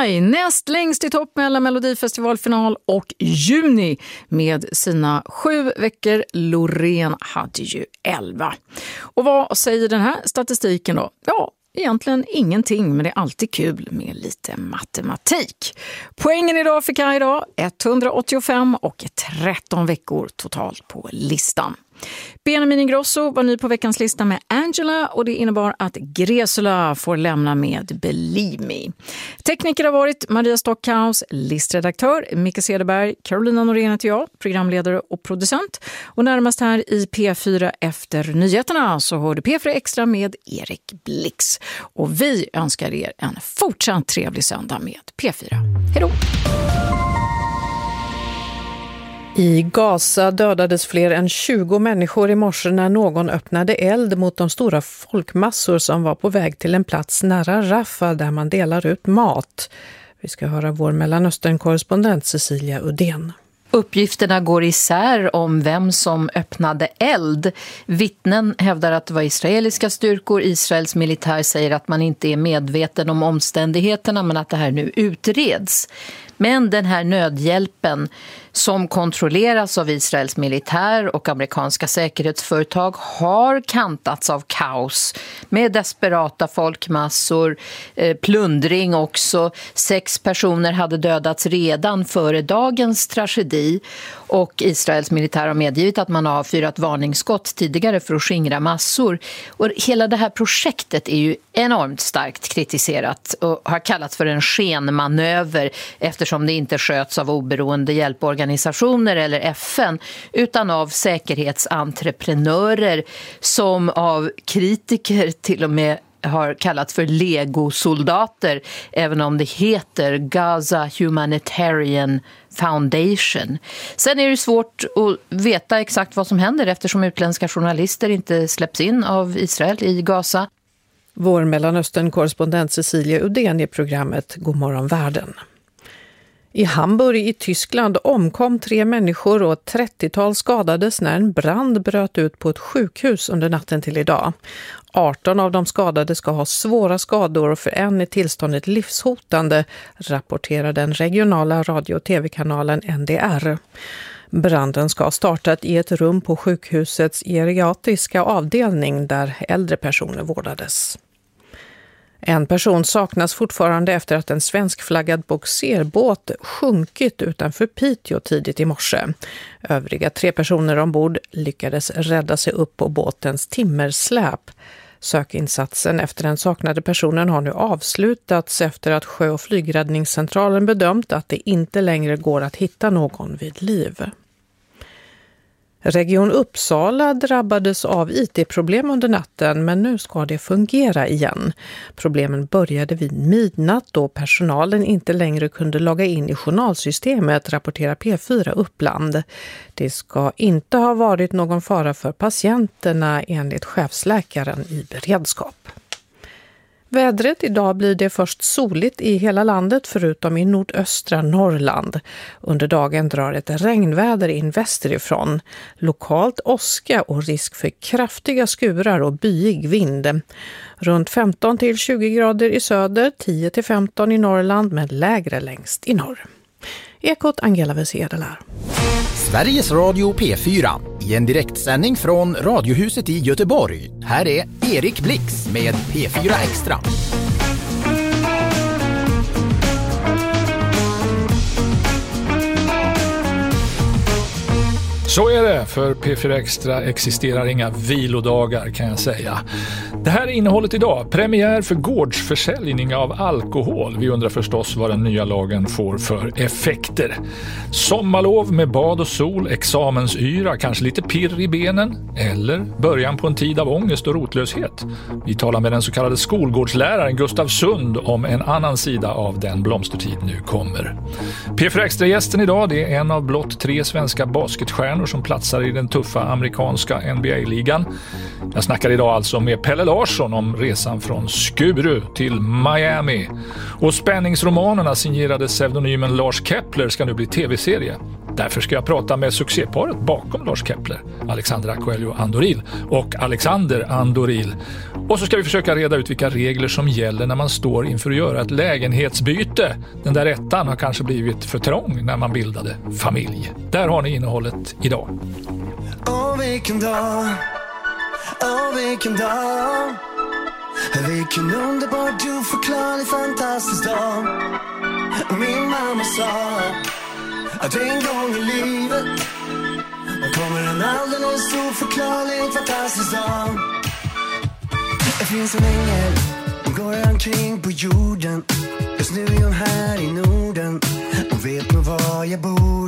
Maj näst längst i topp mellan Melodifestivalfinal och juni med sina 7 veckor. Loreen hade ju 11. Och vad säger den här statistiken då? Ja, egentligen ingenting, men det är alltid kul med lite matematik. Poängen idag för Kaj idag 185 och 13 veckor totalt på listan. Benjamin Ingrosso var ny på veckans lista med Angela och det innebar att Gresula får lämna med Believe Me. Tekniker har varit Maria Stockhaus, listredaktör Micke Cederberg, Carolina Norén heter jag, programledare och producent. Och närmast här i P4 efter nyheterna så hörde P4 Extra med Erik Blix. Och vi önskar er en fortsatt trevlig söndag med P4. Hej då! I Gaza dödades fler än 20 människor i morse när någon öppnade eld mot de stora folkmassor som var på väg till en plats nära Rafah där man delar ut mat. Vi ska höra vår Mellanöstern-korrespondent Cecilia Udén. Uppgifterna går isär om vem som öppnade eld. Vittnen hävdar att det var israeliska styrkor. Israels militär säger att man inte är medveten om omständigheterna men att det här nu utreds. Men den här nödhjälpen som kontrolleras av Israels militär och amerikanska säkerhetsföretag har kantats av kaos med desperata folkmassor, plundring också. 6 personer hade dödats redan före dagens tragedi och Israels militär har medgivit att man har fyrat varningsskott tidigare för att skingra massor. Och hela det här projektet är ju enormt starkt kritiserat och har kallats för en skenmanöver eftersom det inte sköts av oberoende hjälporganisationer eller FN utan av säkerhetsentreprenörer som av kritiker till och med har kallats för legosoldater även om det heter Gaza Humanitarian Foundation. Sen är det svårt att veta exakt vad som händer eftersom utländska journalister inte släpps in av Israel i Gaza. Vår Mellanöstern-korrespondent Cecilia Udén i programmet Godmorgon världen. I Hamburg i Tyskland omkom 3 människor och 30-tal skadades när en brand bröt ut på ett sjukhus under natten till idag. 18 av de skadade ska ha svåra skador och för en är tillståndet livshotande, rapporterar den regionala radio- och tv-kanalen NDR. Branden ska ha startat i ett rum på sjukhusets geriatriska avdelning där äldre personer vårdades. En person saknas fortfarande efter att en svenskflaggad bogserbåt sjunkit utanför Piteå tidigt i morse. Övriga 3 personer ombord lyckades rädda sig upp på båtens timmersläp. Sökinsatsen efter den saknade personen har nu avslutats efter att sjö- och flygräddningscentralen bedömt att det inte längre går att hitta någon vid liv. Region Uppsala drabbades av IT-problem under natten men nu ska det fungera igen. Problemen började vid midnatt då personalen inte längre kunde logga in i journalsystemet, rapporterar P4 Uppland. Det ska inte ha varit någon fara för patienterna enligt chefsläkaren i beredskap. Vädret idag blir det först soligt i hela landet förutom i nordöstra Norrland. Under dagen drar ett regnväder in västerifrån. Lokalt åska och risk för kraftiga skurar och byig vind. Runt 15-20 grader i söder, 10-15 i Norrland med lägre längst i norr. Ekot Angela Wesedelar. Sveriges Radio P4 i en direktsändning från Radiohuset i Göteborg. Här är Erik Blix med P4 Extra. Så är det, för P4 Extra existerar inga vilodagar kan jag säga. Det här är innehållet idag. Premiär för gårdsförsäljning av alkohol. Vi undrar förstås vad den nya lagen får för effekter. Sommarlov med bad och sol, examensyra, kanske lite pirr i benen. Eller början på en tid av ångest och rotlöshet. Vi talar med den så kallade skolgårdsläraren Gustav Sund om en annan sida av den blomstertid nu kommer. P4 Extra-gästen idag, det är en av blott 3 svenska basketstjärnor som platsar i den tuffa amerikanska NBA-ligan. Jag snackar idag alltså med Pelle Larsson om resan från Skuru till Miami. Och spänningsromanerna signerade pseudonymen Lars Kepler ska nu bli tv-serie. Därför ska jag prata med succéparet bakom Lars Kepler, Alexandra Coelho Andoril och Alexander Andoril. Och så ska vi försöka reda ut vilka regler som gäller när man står inför att göra ett lägenhetsbyte. Den där ettan har kanske blivit för trång när man bildade familj. Där har ni innehållet idag. Åh, vilken dag, åh, vilken dag, vilken underbar, oförklarlig, fantastisk dag. Min mamma sa att en gång i livet kommer en alldeles oförklarlig, fantastisk dag. Det finns en ängel, hon går omkring på jorden. Just nu är hon här i Norden, hon vet nog var jag bor.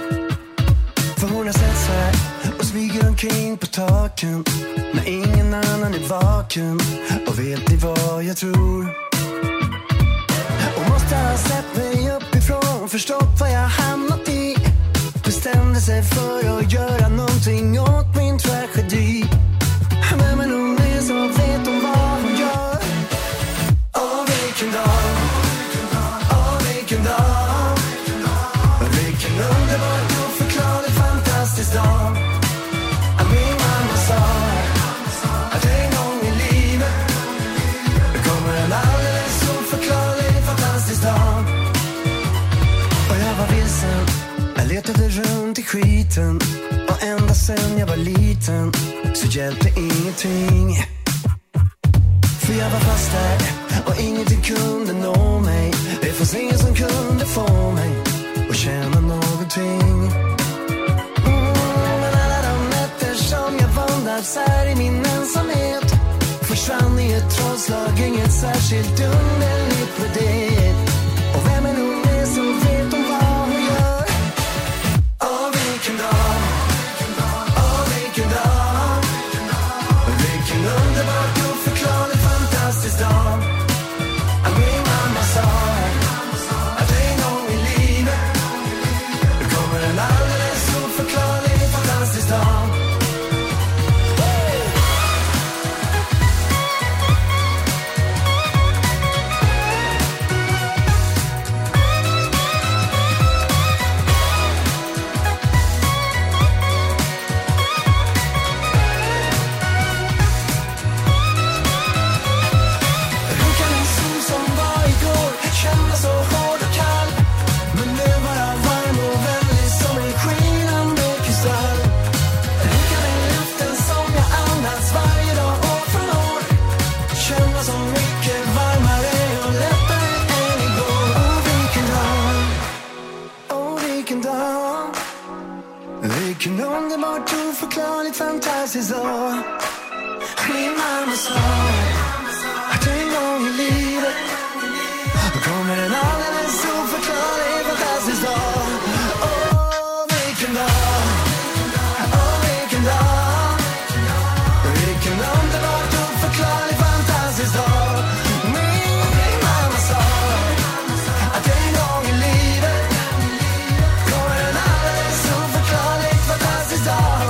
För hon har sett så här och smyger omkring på taken när ingen annan är vaken. Och vet ni vad jag tror? Och måste ha sett mig uppifrån, förstått vad jag hamnat i. Bestämde sig för att göra någonting åt min tragedi. Vem är hon är så vet hon vad hon gör. Åh, vilken dag, åh, vilken dag, vilken underbar, oförklarlig, fantastisk dag. Min mamma sa att en gång i livet kommer en alldeles oförklarlig, fantastisk dag. Och jag var vilsen, jag letade runt i skiten. Och ända sen jag var liten så hjälpte ingenting. För jag var fast där och ingenting kunde nå mig. Det fanns ingen som kunde få mig att känna någonting. Men alla de nätter som jag vandrat här i min ensamhet försvann i ett trollslag, inget särskilt underligt med det. Och vem är nog med så vet hon vad hon gör. Åh, vilken dag, åh, vilken dag, vilken underbart, oförklarlig, fantastisk dag. Min mamma sa att en gång i livet kommer en alldeles oförklarlig, fantastisk dag. Vilken underbart, oförklarligt, fantastisk dag. Min mamma sa att en gång i livet kommer en alldeles oförklarlig, fantastisk dag. Åh, vilken dag, åh, vilken dag, vilken underbart, oförklarlig, fantastisk dag. Min mamma sa att en gång i livet kommer en alldeles oförklarlig, fantastisk dag.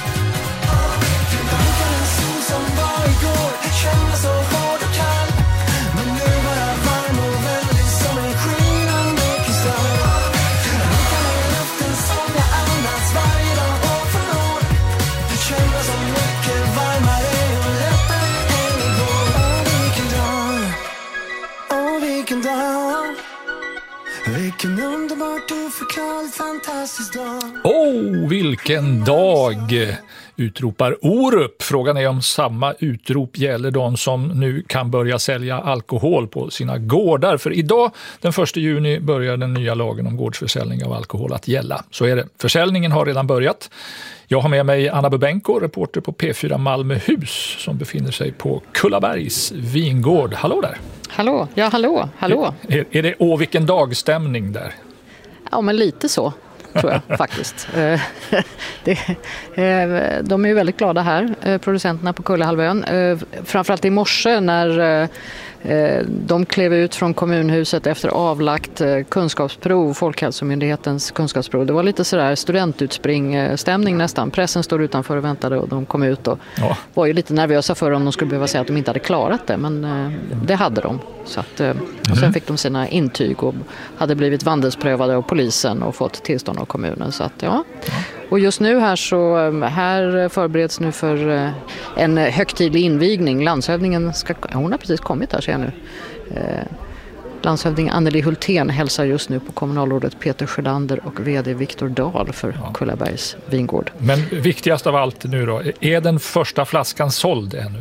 Vilken en sol som var igår, kändes så hård och kall, men nu var jag varm och väldigt som en skinande kristall. Vilken är luften som jag andas varje dag år från år, det kändes så mycket varmare och lättare än igår. Åh, vilken dag, åh, vilken dag, vilken underbart, oförklarligt, fantastisk dag. Åh, vilken dag, utropar Orup. Frågan är om samma utrop gäller de som nu kan börja sälja alkohol på sina gårdar. För idag, den 1 juni, börjar den nya lagen om gårdsförsäljning av alkohol att gälla. Så är det. Försäljningen har redan börjat. Jag har med mig Anna Bubenko, reporter på P4 Malmöhus, som befinner sig på Kullabergs vingård. Hallå där! Hallå, ja hallå, hallå. Är det vilken dagstämning där? Ja, men lite så tror jag faktiskt. De är ju väldigt glada här, producenterna på Kullahalvön. Framförallt i morse när de klev ut från kommunhuset efter avlagt kunskapsprov, Folkhälsomyndighetens kunskapsprov. Det var lite sådär studentutspringstämning nästan. Pressen stod utanför och väntade och de kom ut och var ju lite nervösa för om de skulle behöva säga att de inte hade klarat det. Men det hade de. Så att, och sen fick de sina intyg och hade blivit vandelsprövade av polisen och fått tillstånd kommunen. Så att, ja. Och just nu här förbereds nu för en högtidlig invigning. Landshövdingen hon har precis kommit här, ser jag nu. Landshövding Anneli Hultén hälsar just nu på kommunalrådet Peter Sjölander och vd Viktor Dahl för Kullabergs vingård. Men viktigast av allt nu då, är den första flaskan såld ännu?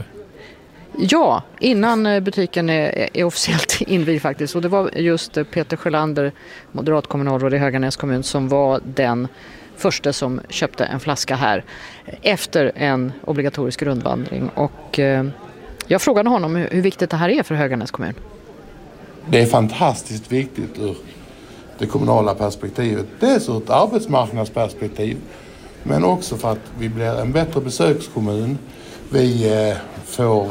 Ja, innan butiken är officiellt invigd faktiskt. Och det var just Peter Sjölander, moderat kommunalråd i Höganäs kommun, som var den första som köpte en flaska här efter en obligatorisk rundvandring. Och jag frågade honom hur viktigt det här är för Höganäs kommun. Det är fantastiskt viktigt ur det kommunala perspektivet. Dels ur ett arbetsmarknadsperspektiv, men också för att vi blir en bättre besökskommun. Vi får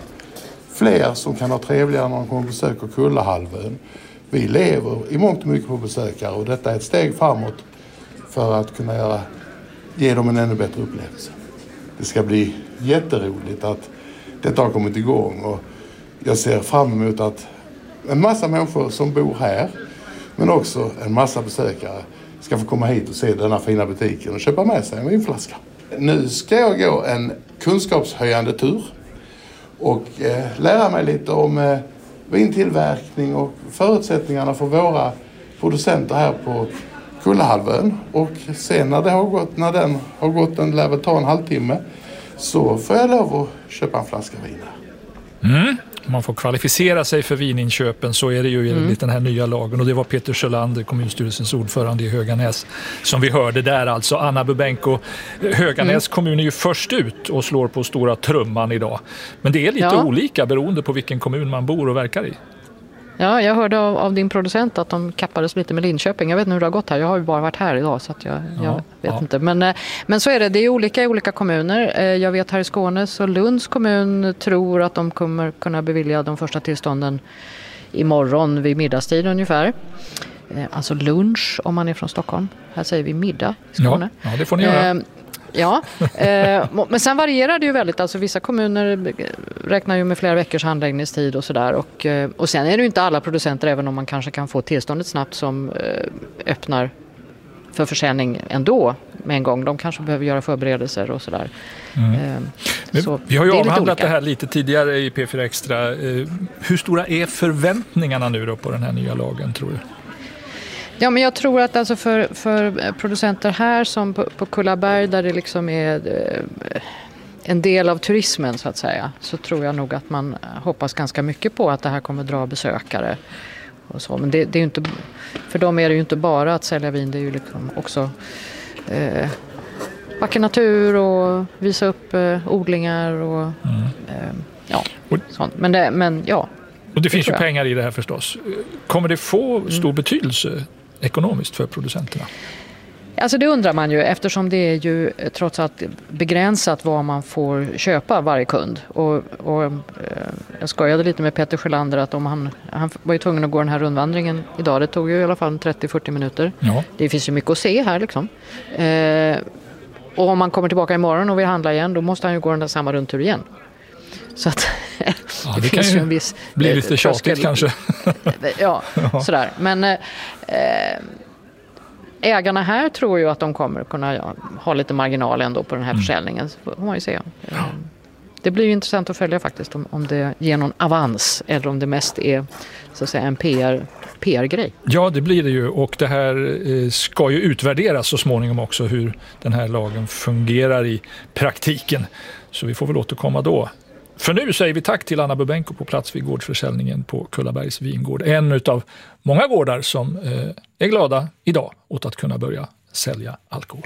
fler som kan ha trevligare när de kommer och besöker Kullahalvön. Vi lever i mångt och mycket på besökare, och detta är ett steg framåt för att kunna ge dem en ännu bättre upplevelse. Det ska bli jätteroligt att detta har kommit igång, och jag ser fram emot att en massa människor som bor här, men också en massa besökare, ska få komma hit och se denna fina butiken och köpa med sig en vinflaska. Nu ska jag gå en kunskapshöjande tur och lära mig lite om vintillverkning och förutsättningarna för våra producenter här på Kullahalvön. Och sen när den har gått, den lär väl ta en halvtimme, så får jag lov att köpa en flaska vin här. Om man får kvalificera sig för vininköpen så är det ju enligt den här nya lagen, och det var Peter Sjölander, kommunstyrelsens ordförande i Höganäs, som vi hörde där alltså. Anna Bubenko, Höganäs kommun är ju först ut och slår på stora trumman idag. Men det är lite olika beroende på vilken kommun man bor och verkar i. Ja, jag hörde av din producent att de kappades lite med Linköping. Jag vet inte hur det har gått här. Jag har ju bara varit här idag, så att jag vet inte. Men så är det. Det är olika i olika kommuner. Jag vet här i Skåne så Lunds kommun tror att de kommer kunna bevilja de första tillstånden imorgon vid middagstid ungefär. Alltså lunch om man är från Stockholm. Här säger vi middag i Skåne. Ja, det får ni göra. Ja, men sen varierar det ju väldigt. Alltså vissa kommuner räknar ju med flera veckors handläggningstid och sådär. Och sen är det ju inte alla producenter, även om man kanske kan få tillståndet snabbt, som öppnar för försäljning ändå med en gång. De kanske behöver göra förberedelser och sådär. Så vi har ju avhandlat det här lite tidigare i P4 Extra. Hur stora är förväntningarna nu då på den här nya lagen, tror du? Ja, men jag tror att alltså för producenter här som på Kullaberg, där det liksom är en del av turismen så att säga, så tror jag nog att man hoppas ganska mycket på att det här kommer dra besökare och så. Men det är ju inte, för dem är det ju inte bara att sälja vin, det är ju liksom också vacker natur och visa upp odlingar och sånt. Men och det finns ju pengar i det här förstås. Kommer det få stor betydelse ekonomiskt för producenterna? Alltså det undrar man ju, eftersom det är ju trots allt begränsat vad man får köpa varje kund. Och jag skojade lite med Peter Sjölander att om han var ju tvungen att gå den här rundvandringen idag. Det tog ju i alla fall 30-40 minuter. Ja. Det finns ju mycket att se här liksom. Och om man kommer tillbaka imorgon och vill handla igen, då måste han ju gå den där samma rundtur igen. Så att det finns ju en viss blir lite tjatigt kanske. Ja, sådär. Men ägarna här tror ju att de kommer kunna ha lite marginal ändå på den här försäljningen. Så får man ju se. Det blir ju intressant att följa faktiskt om det ger någon avans eller om det mest är så att säga en PR-grej. Ja, det blir det ju, och det här ska ju utvärderas så småningom också, hur den här lagen fungerar i praktiken. Så vi får väl återkomma då. För nu säger vi tack till Anna Bubenko på plats vid gårdsförsäljningen på Kullabergs vingård. En utav många gårdar som är glada idag åt att kunna börja sälja alkohol.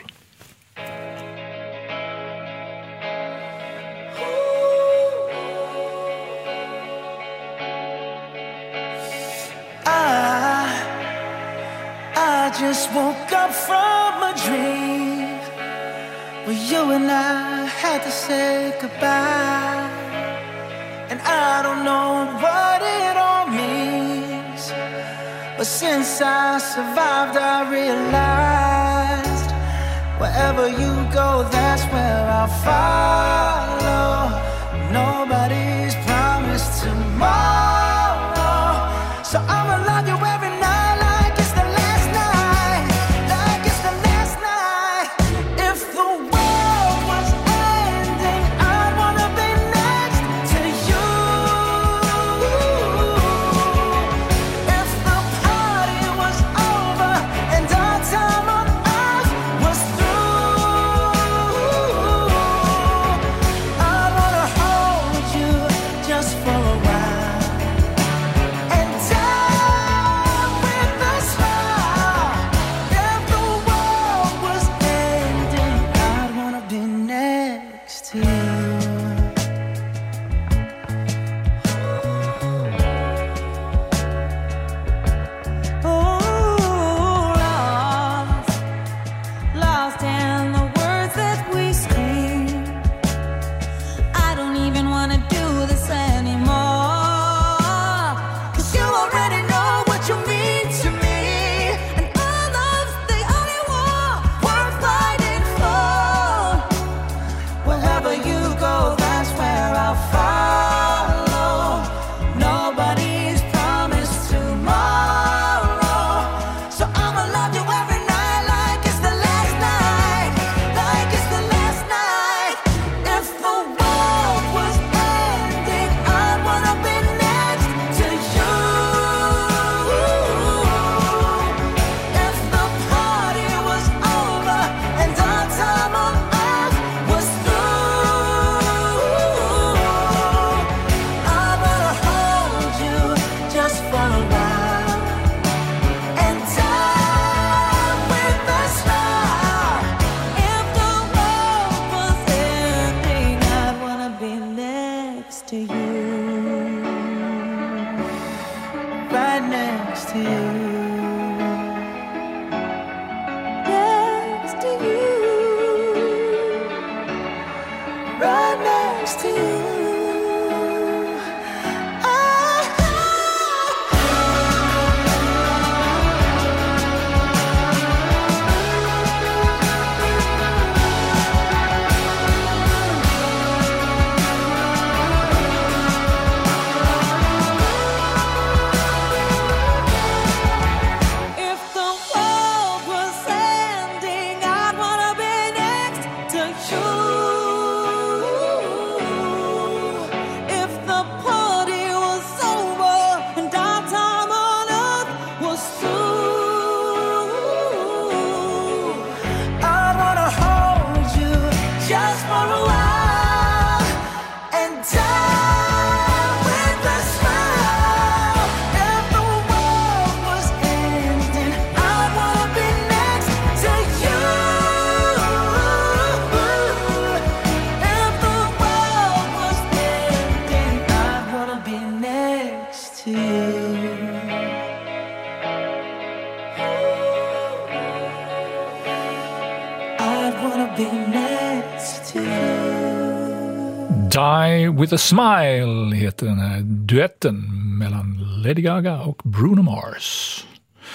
I just woke up from a dream where you and I had to say goodbye. And I don't know what it all means, but since I survived I realized wherever you go, that's where I'll follow. Nobody's promised tomorrow, so I'ma love you every night like it's the last night, like it's the lost in the words that we sing. I don't even want to do this anymore, 'cause you already know what you mean to me, and our love's the only war worth fighting for. Wherever you go, that's where I'll follow. Nobody's promised tomorrow, so I'ma love you every night like it's the last night, like it's the last night. If the world was ending, I'd wanna be next to you. If the party was over and our time on earth was through, I wanna hold you just for a while and die with a smile. If the world was ending, I'd wanna be next to you, right next to you, next to you, right next to you. If the world was ending, I'd wanna be next to you. If the party was over and our time on earth was through, I'd wanna hold you just for a while and die with a smile. If the world was ending, I'd wanna be next to you. If the world was ending, I'd wanna be next to you. I'd wanna be next to you. Die with a smile heter den här duetten mellan Lady Gaga och Bruno Mars.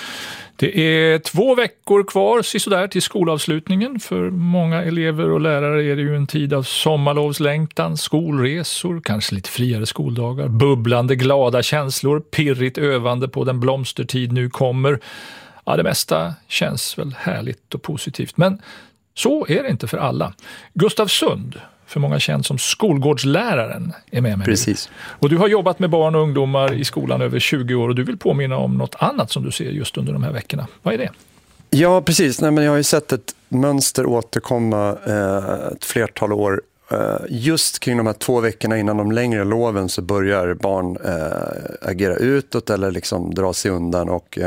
Det är 2 veckor kvar sisådär till skolavslutningen. För många elever och lärare är det ju en tid av sommarlovslängtan, skolresor, kanske lite friare skoldagar, bubblande glada känslor, pirrigt övande på den blomstertid nu kommer. Ja, det mesta känns väl härligt och positivt, men så är det inte för alla. Gustav Sund, för många känd som skolgårdsläraren, är med mig. Precis. Och du har jobbat med barn och ungdomar i skolan över 20 år och du vill påminna om något annat som du ser just under de här veckorna. Vad är det? Ja, precis. Nej, men jag har ju sett ett mönster återkomma ett flertal år. Just kring de här 2 veckorna innan de längre loven så börjar barn agera utåt eller liksom dra sig undan. Och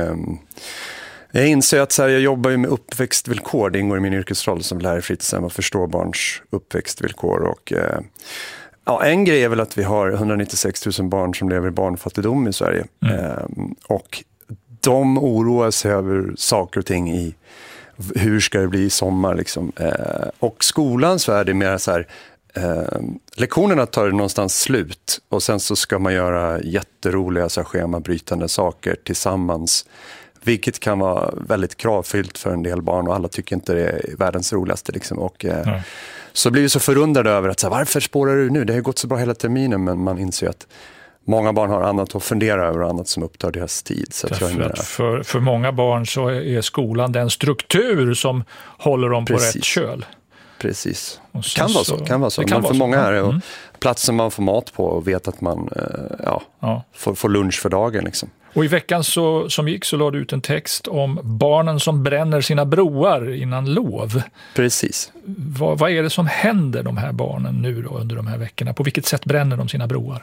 jag inser att så här, jag jobbar ju med uppväxtvillkor. Det ingår i min yrkesroll som lärare i fritidshem och förstår barns uppväxtvillkor. Och ja, en grej är väl att vi har 196 000 barn som lever i barnfattigdom i Sverige. Och de oroar sig över saker och ting i hur ska det bli i sommar liksom. Och skolans värld är mer så här, lektionerna tar någonstans slut och sen så ska man göra jätteroliga så här, schemabrytande saker tillsammans, vilket kan vara väldigt kravfyllt för en del barn och alla tycker inte det är världens roligaste liksom. Och så blir vi så förundrade över att så här, varför spårar du nu? Det har ju gått så bra hela terminen, men man inser att många barn har annat att fundera över och annat som upptar deras tid. Så för många barn så är skolan den struktur som håller dem på rätt köl. Precis. Kan vara så. Men för många är det platsen man får mat på och vet att man får lunch för dagen. Liksom. Och i veckan som gick så lade du ut en text om barnen som bränner sina broar innan lov. Precis. Vad är det som händer de här barnen nu då under de här veckorna? På vilket sätt bränner de sina broar?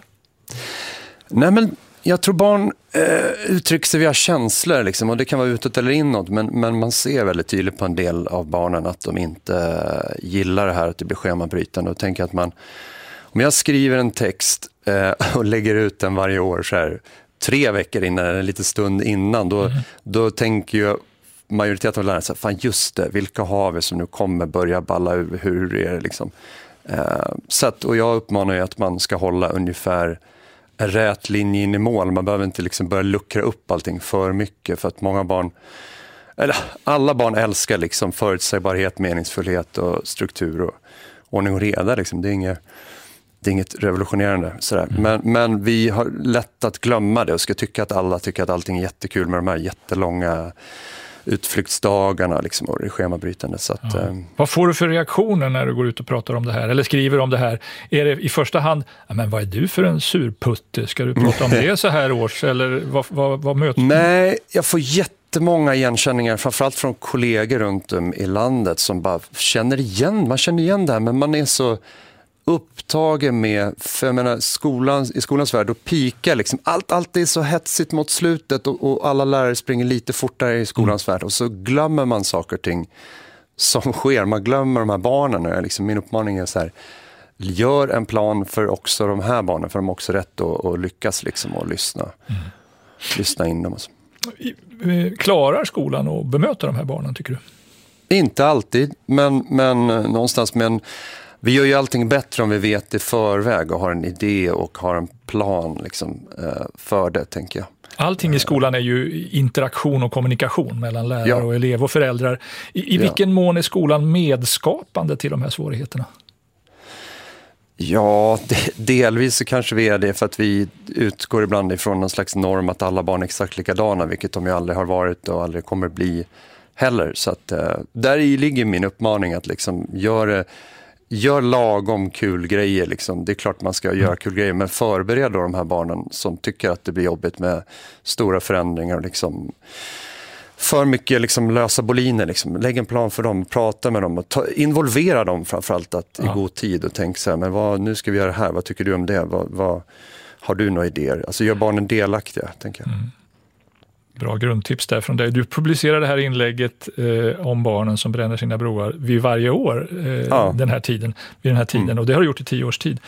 Nej, men jag tror barn uttrycker sig via känslor liksom, och det kan vara utåt eller inåt, men man ser väldigt tydligt på en del av barnen att de inte gillar det här att det blir schemabrytande och tänker att om jag skriver en text och lägger ut den varje år så här 3 veckor innan eller en liten stund innan, då tänker jag majoriteten av lärarna säger, fan just det, vilka har vi som nu kommer börja balla ur, hur är det liksom? Så att, och jag uppmanar ju att man ska hålla ungefär en rät linje in i mål. Man behöver inte liksom börja luckra upp allting för mycket, för att många barn, eller alla barn älskar liksom förutsägbarhet, meningsfullhet och struktur och ordning och reda liksom. Det är inget revolutionerande sådär. Men vi har lätt att glömma det och ska tycka att alla tycker att allting är jättekul med de här jättelånga utflyktsdagarna liksom, och det schemabrytande. Så att, Vad får du för reaktioner när du går ut och pratar om det här eller skriver om det här? Är det i första hand, men vad är du för en surputte? Ska du prata om det så här års? Eller vad möter du? Nej, jag får jättemånga igenkänningar, framförallt från kollegor runt om i landet som bara känner igen det här, men man är så upptagen med, för jag menar, i skolans värld, då pikar liksom, allt är så hetsigt mot slutet och alla lärare springer lite fortare i skolans värld och så glömmer man saker och ting som sker, man glömmer de här barnen. Liksom, min uppmaning är så här, gör en plan för också de här barnen, för de har också rätt att lyckas liksom, och lyssna in dem. Och så. Klarar skolan att bemöta de här barnen, tycker du? Inte alltid, men någonstans, men vi gör ju allting bättre om vi vet i förväg och har en idé och har en plan liksom, för det, tänker jag. Allting i skolan är ju interaktion och kommunikation mellan lärare och elev och föräldrar. I vilken mån är skolan medskapande till de här svårigheterna? Ja, delvis så kanske vi är det, för att vi utgår ibland ifrån någon slags norm att alla barn är exakt likadana, vilket de ju aldrig har varit och aldrig kommer bli heller. Så att där i ligger min uppmaning att liksom gör lagom kul grejer. Liksom. Det är klart man ska göra kul grejer, men förbered då de här barnen som tycker att det blir jobbigt med stora förändringar. Liksom. För mycket liksom, lösa boliner. Liksom. Lägg en plan för dem, prata med dem och involvera dem framförallt i god tid och tänk så här, men nu ska vi göra det här, vad tycker du om det? Vad har du några idéer? Alltså gör barnen delaktiga, tänker jag. Bra grundtips där från dig. Du publicerar det här inlägget om barnen som bränner sina broar vid varje år vid den här tiden. Och det har du gjort i 10 års tid.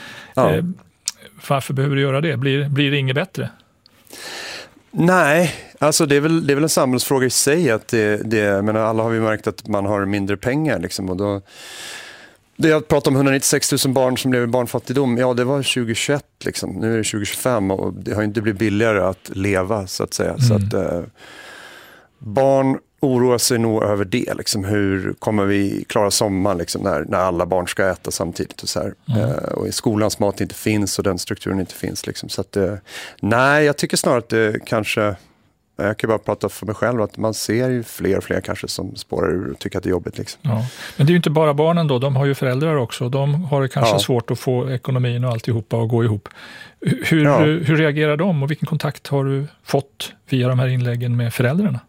Varför behöver du göra det? Blir det inget bättre? Nej, alltså det är väl en samhällsfråga i sig. Att jag menar, alla har vi märkt att man har mindre pengar. Liksom, och då, det jag pratade om 196 000 barn som lever i barnfattigdom, det var 2021 liksom. Nu är det 2025 och det har inte blivit billigare att leva så att säga. Så att barn oroar sig nog över det liksom. Hur kommer vi klara sommaren liksom, när alla barn ska äta samtidigt och så här. Och i skolans mat inte finns och den strukturen inte finns liksom. Så att nej, jag tycker snarare att det kanske, jag kan bara prata för mig själv, att man ser ju fler och fler kanske som spårar ur och tycker att det är jobbigt. Liksom. Ja. Men det är ju inte bara barnen då, de har ju föräldrar också. De har kanske svårt att få ekonomin och alltihopa att gå ihop. Hur reagerar de och vilken kontakt har du fått via de här inläggen med föräldrarna?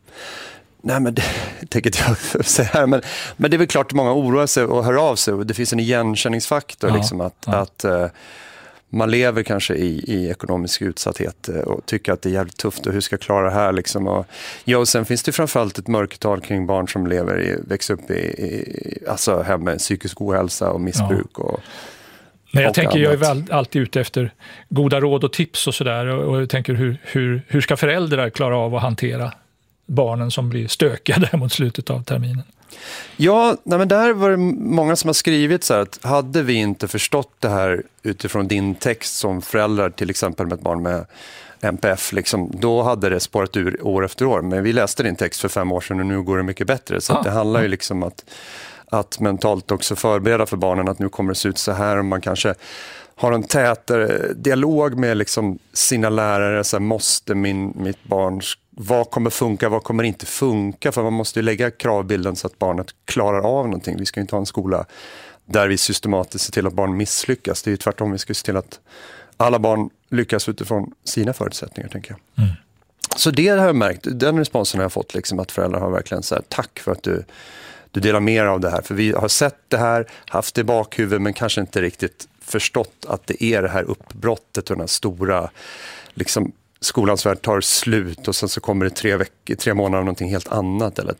Nej, men det tänker jag säga här. Men det är väl klart att många oroar sig och hör av sig. Och det finns en igenkänningsfaktor liksom, att man lever kanske i ekonomisk utsatthet och tycker att det är jävligt tufft och hur ska jag klara det här liksom. Och sen finns det framförallt ett mörkertal kring barn som växer upp alltså hem med psykisk ohälsa och missbruk och Nej, jag tänker, jag är väl alltid ute efter goda råd och tips och sådär, och jag tänker hur ska föräldrar klara av att hantera barnen som blir stökiga där mot slutet av terminen? Ja, men där var det många som har skrivit så här att hade vi inte förstått det här utifrån din text som föräldrar, till exempel med ett barn med MPF, liksom, då hade det spårat ur år efter år. Men vi läste din text för 5 år sedan och nu går det mycket bättre. Så att det handlar ju liksom att mentalt också förbereda för barnen att nu kommer det se ut så här, och man kanske har en tätare dialog med liksom sina lärare, så här, måste mitt barn, vad kommer funka, vad kommer inte funka, för man måste ju lägga kravbilden så att barnet klarar av någonting. Vi ska inte ha en skola där vi systematiskt ser till att barn misslyckas. Det är ju tvärtom, vi ska se till att alla barn lyckas utifrån sina förutsättningar, tänker jag. Så det har jag märkt, den responsen har jag fått liksom, att föräldrar har verkligen så här, tack för att du delar mer av det här, för vi har sett det här, haft det i bakhuvudet, men kanske inte riktigt förstått att det är det här uppbrottet och den här stora liksom, skolans värld tar slut och sen så kommer det 3 månader av någonting helt annat, eller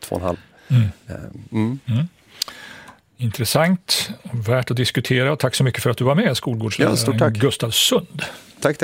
2,5. Intressant och värt att diskutera, och tack så mycket för att du var med, skolgårdsledaren Gustav Sund. Tack.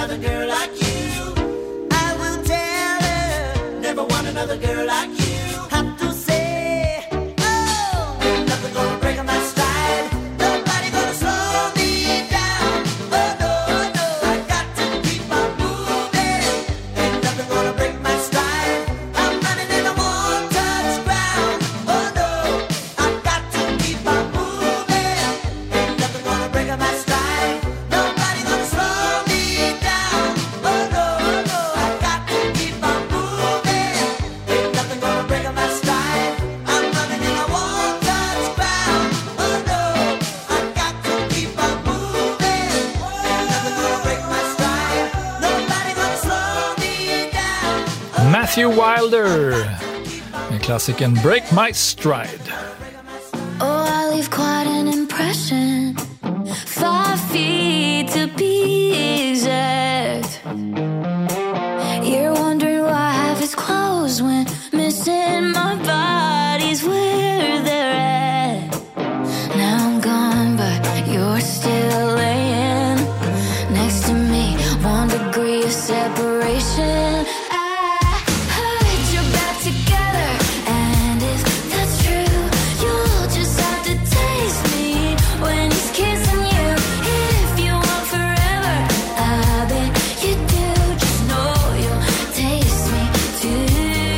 another girl like you. I will tell her, never want another girl like you. Have to say, oh, ain't nothing gonna break my stride. Nobody gonna slow me down. Oh no, no, I got to keep on moving. Ain't nothing gonna break my stride. I'm running in a one-touch ground. Oh no, I got to keep on moving. Ain't nothing gonna break my stride. Nobody gonna slow me down. Oh no, no, I got to keep on moving. Ain't nothing gonna break my stride. I'm running in a one-touch ground. Oh no, I got to keep on moving. Ain't nothing gonna break my stride. Nobody gonna slow me down. Matthew Wilder med klassikern Break My Stride. Oh, I leave quite an impression. 5 feet to be exact. You're wondering why half is closed when missing my body's where they're at. Now I'm gone, but you're still laying next to me. 1 degree of separation. I heard you're back together, and if that's true, you'll just have to taste me when he's kissing you. If you want forever, I bet you do. Just know you'll taste me too.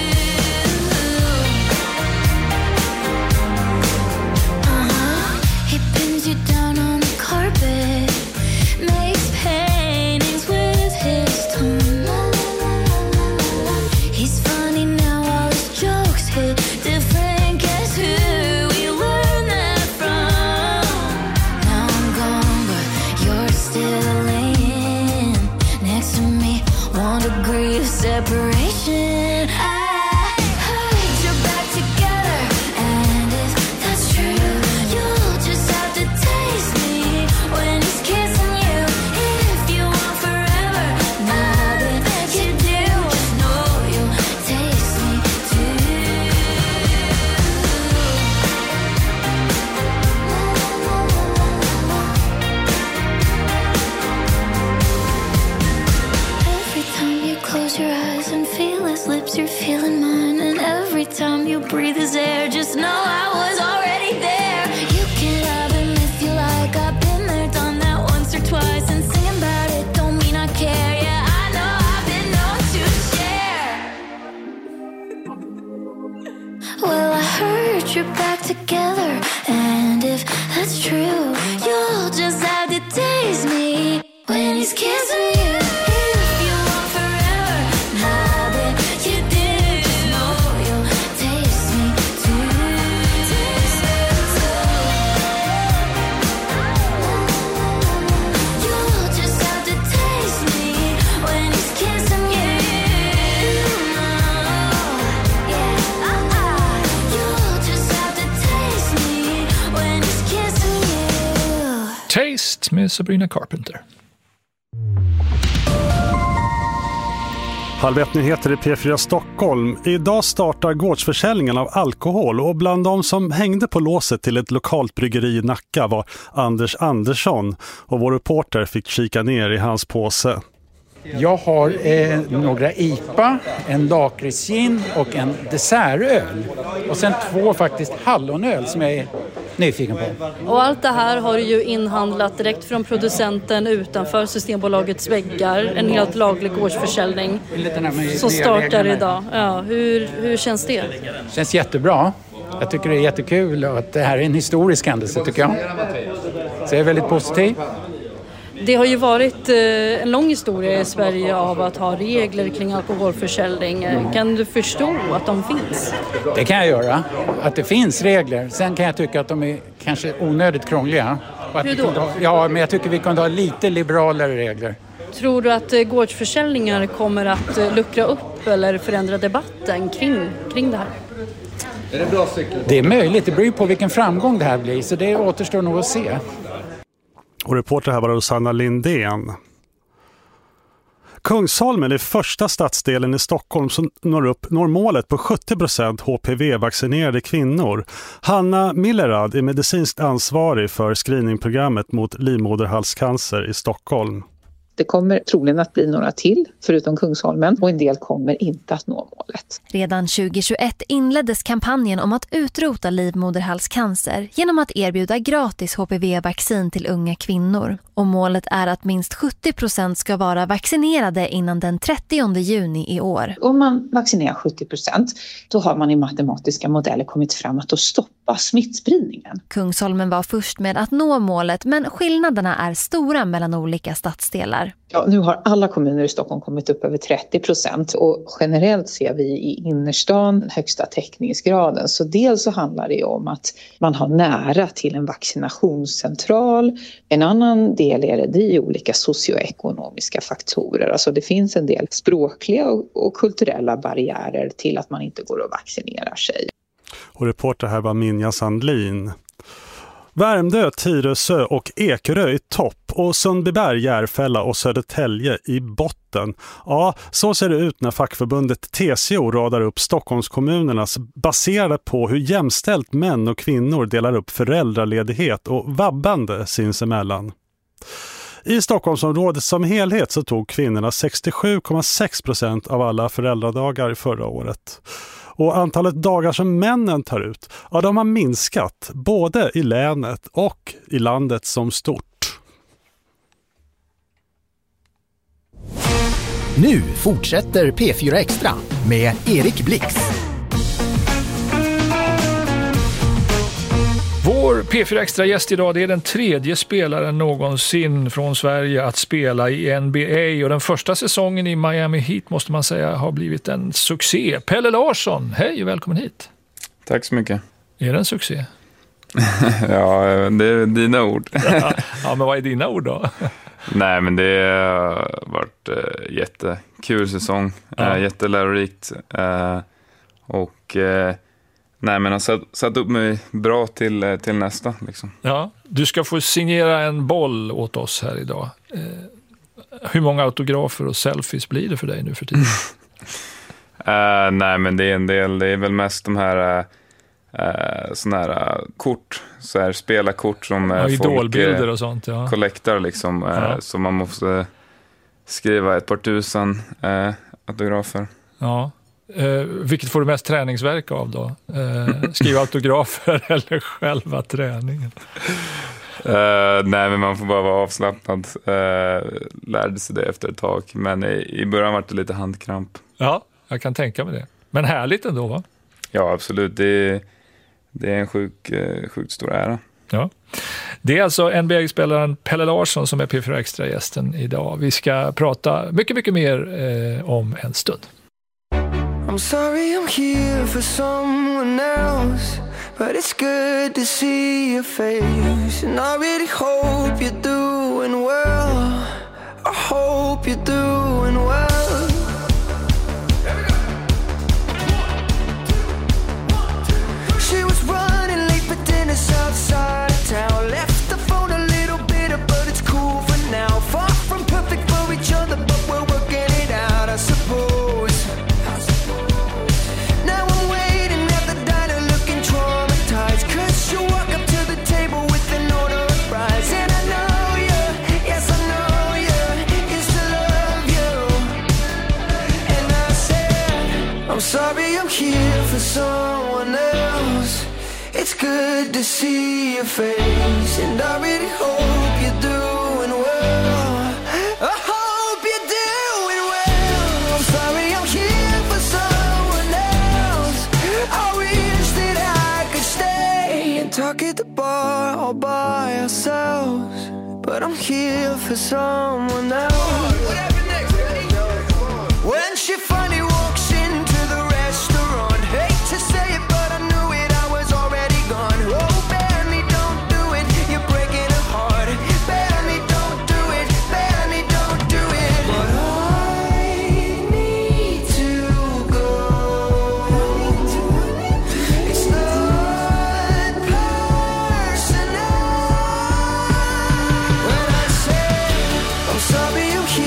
He pins you down on the carpet, makes paintings with his tongue. He's funny now, all his jokes hit different. Guess who we learned that from? Now I'm gone, but you're still laying next to me. 1 degree of separation. I heard you're back together, and if that's true, you'll just have to taste me when he's kissing you. If you want forever, I bet you do. Just know you'll taste me too. Every time you close your eyes and feel his lips, you're feeling mine. And every time you breathe his air, just know I was already there. You can love him if you like. I've been there, done that once or twice. And singing about it don't mean I care. Yeah, I know I've been known to share. Well, I heard you're back together, and if that's true, you'll just have to taste me when he's kissing you. If you want forever, I bet you do. Just know you'll taste me too. You'll just have to taste me when he's kissing you. You'll just have to taste me when he's kissing you. Taste med Sabrina Carpenter. Halv 1-nyheter i P4 Stockholm. Idag startar gårdsförsäljningen av alkohol, och bland de som hängde på låset till ett lokalt bryggeri i Nacka var Anders Andersson, och vår reporter fick kika ner i hans påse. Jag har några IPA, en lakritsgin och en dessertöl. Och sen 2 faktiskt hallonöl som jag är nyfiken på. Och allt det här har du ju inhandlat direkt från producenten utanför Systembolagets väggar. En helt laglig gårdsförsäljning som startar idag. Ja, hur känns det? Det känns jättebra. Jag tycker det är jättekul och att det här är en historisk händelse tycker jag. Så jag är väldigt positiv. Det har ju varit en lång historia i Sverige av att ha regler kring alkoholförsäljning. Kan du förstå att de finns? Det kan jag göra. Att det finns regler. Sen kan jag tycka att de är kanske onödigt krångliga. Hur då? Ja, men jag tycker vi kunde ha lite liberalare regler. Tror du att gårdsförsäljningar kommer att luckra upp eller förändra debatten kring det här? Det är möjligt. Det beror på vilken framgång det här blir. Så det återstår nog att se. Och reporter här var Rosanna Lindén. Kungsholmen är första stadsdelen i Stockholm som når målet på 70% HPV-vaccinerade kvinnor. Hanna Millerad är medicinskt ansvarig för screeningprogrammet mot livmoderhalscancer i Stockholm. Det kommer troligen att bli några till, förutom Kungsholmen, och en del kommer inte att nå målet. Redan 2021 inleddes kampanjen om att utrota livmoderhalscancer genom att erbjuda gratis HPV-vaccin till unga kvinnor. Och målet är att minst 70% ska vara vaccinerade innan den 30 juni i år. Om man vaccinerar 70%, då har man i matematiska modeller kommit fram att då stoppa smittspridningen. Kungsholmen var först med att nå målet, men skillnaderna är stora mellan olika stadsdelar. Ja, nu har alla kommuner i Stockholm kommit upp över 30% och generellt ser vi i innerstan högsta täckningsgraden. Så dels så handlar det om att man har nära till en vaccinationscentral. En annan del är det olika socioekonomiska faktorer. Alltså det finns en del språkliga och kulturella barriärer till att man inte går och vaccinerar sig. Och reporter här var Minja Sandlin. Värmdö, Tyresö och Ekerö i topp och Sundbyberg, Järfälla och Södertälje i botten. Ja, så ser det ut när fackförbundet TCO radar upp Stockholmskommunernas baserade på hur jämställt män och kvinnor delar upp föräldraledighet och vabbande sinsemellan. I Stockholmsområdet som helhet så tog kvinnorna 67,6% av alla föräldradagar förra året. Och antalet dagar som männen tar ut, ja, de har minskat både i länet och i landet som stort. Nu fortsätter P4 Extra med Erik Blix. Vår P4 Extra-gäst idag, det är den tredje spelaren någonsin från Sverige att spela i NBA. Och den första säsongen i Miami Heat måste man säga har blivit en succé. Pelle Larsson, hej och välkommen hit. Tack så mycket. Är det en succé? Ja, det är dina ord. Ja, men vad är dina ord då? Nej, men det har varit jättekul säsong. Jättelärorikt. Nej, men jag har satt upp mig bra till nästa. Liksom. Ja, du ska få signera en boll åt oss här idag. Hur många autografer och selfies blir det för dig nu för tiden? Nej, men det är en del. Det är väl mest de här såna här kort, så här spelarkort som idolbilder och sånt, kollektar liksom. Så man måste skriva ett par tusen autografer. Ja. Vilket får du mest träningsverk av då? Skriva autografer eller själva träningen? Nej, men man får bara vara avslappnad. Lärde sig det efter ett tag. Men i början var det lite handkramp. Ja, jag kan tänka mig det. Men härligt ändå, va? Ja, absolut. Det är en sjukt stor ära. Ja. Det är alltså NBA-spelaren Pelle Larsson som är P4 Extra-gästen idag. Vi ska prata mycket, mycket mer om en stund. I'm sorry I'm here for someone else, but it's good to see your face. And I really hope you're doing well. I hope you're doing well. She was running late for dinner outside of town. Left the phone a little bitter, but it's cool for now. Far from perfect for each other, but we're working it out, I suppose. Sorry I'm here for someone else. It's good to see your face, and I really hope you're doing well. I hope you're doing well. I'm sorry I'm here for someone else. I wish that I could stay and talk at the bar all by ourselves, but I'm here for someone else. When she finally walks into the restaurant, hate to say it, but I knew it, I was already gone. Oh, bear me, don't do it, you're breaking her heart. Bear me, don't do it, bear me, don't do it. But I need to go. It's not personal. When I say I'm sorry I'm here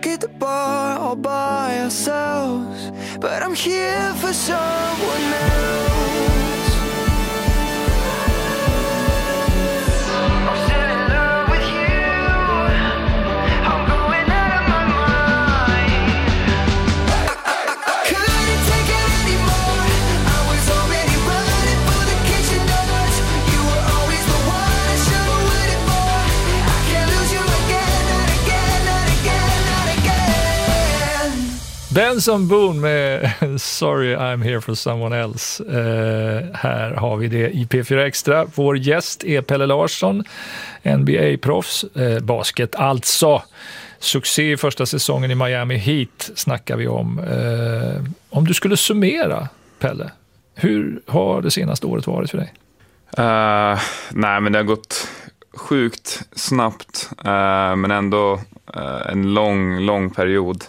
stuck at the bar all by ourselves, but I'm here for someone else. I'm still in love with you. I'm going out of my mind. I couldn't take it anymore. I was already running for the kitchen doors. You were always the one I should have waited for. I can't lose you again, not again, not again, not again. Benson Boone med Sorry I'm here for someone else. Här har vi det i P4 Extra. Vår gäst är Pelle Larsson, NBA-proffs, basket alltså. Succé i första säsongen i Miami Heat snackar vi om. Om du skulle summera, Pelle, hur har det senaste året varit för dig? Nej, men det har gått sjukt snabbt, men ändå en lång period.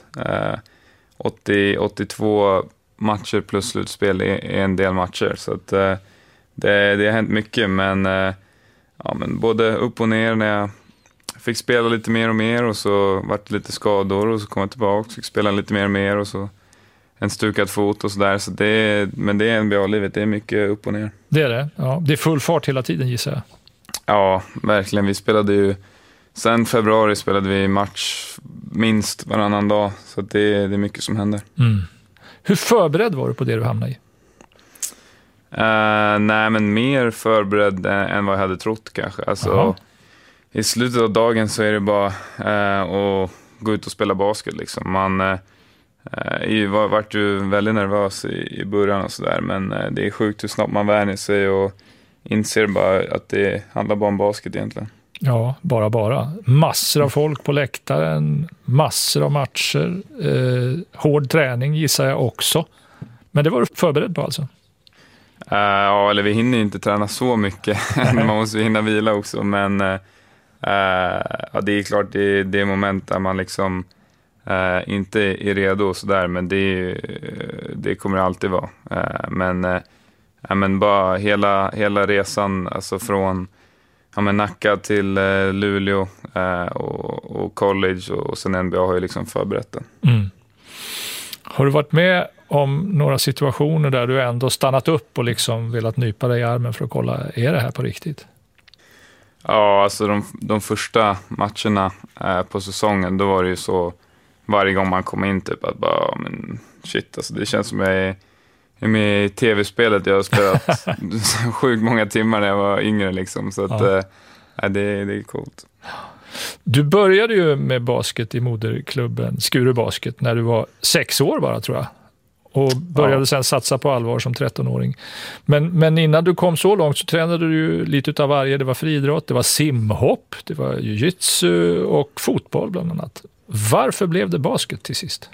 82 matcher plus slutspel är en del matcher, så att det har hänt mycket, men både upp och ner. När jag fick spela lite mer och mer, och så vart det lite skador, och så kom jag tillbaka, fick spela lite mer och mer, och så en stukad fot och sådär. Så men det är NBA-livet, det är mycket upp och ner. Det är det, ja. Det är full fart hela tiden, gissar jag. Ja, verkligen. Vi spelade ju, sen februari spelade vi match minst varannan dag, så det är mycket som händer. Hur förberedd var du på det du hamnade i? Nej, men mer förberedd än vad jag hade trott kanske. Alltså, i slutet av dagen så är det bara att gå ut och spela basket liksom. Man vart ju väldigt nervös i början och sådär, men det är sjukt hur snabbt man vänjer sig och inser bara att det handlar bara om basket egentligen. Ja, bara. Massor av folk på läktaren, massor av matcher, hård träning gissar jag också. Men det var du förberedd på alltså? Ja, eller vi hinner inte träna så mycket. Man måste hinna vila också, men ja, det är klart det är moment där man liksom inte är redo och sådär, men det kommer det alltid vara. Men bara hela resan, alltså från Nacka till Luleå och college och sen NBA har ju liksom förberett den. Har du varit med om några situationer där du ändå stannat upp och liksom velat nypa dig i armen för att kolla, är det här på riktigt? Ja, alltså de första matcherna på säsongen, då var det ju så varje gång man kom in typ att bara, men shit, alltså det känns som jag är med i tv-spelet. Jag har spelat sjukt många timmar när jag var yngre liksom, så att det är coolt. Du började ju med basket i moderklubben Skuru Basket när du var 6 år bara, tror jag. Och började sen satsa på allvar som 13-åring. Men innan du kom så långt så tränade du ju lite utav varje. Det var friidrott, det var simhopp, det var jiu-jitsu och fotboll bland annat. Varför blev det basket till sist?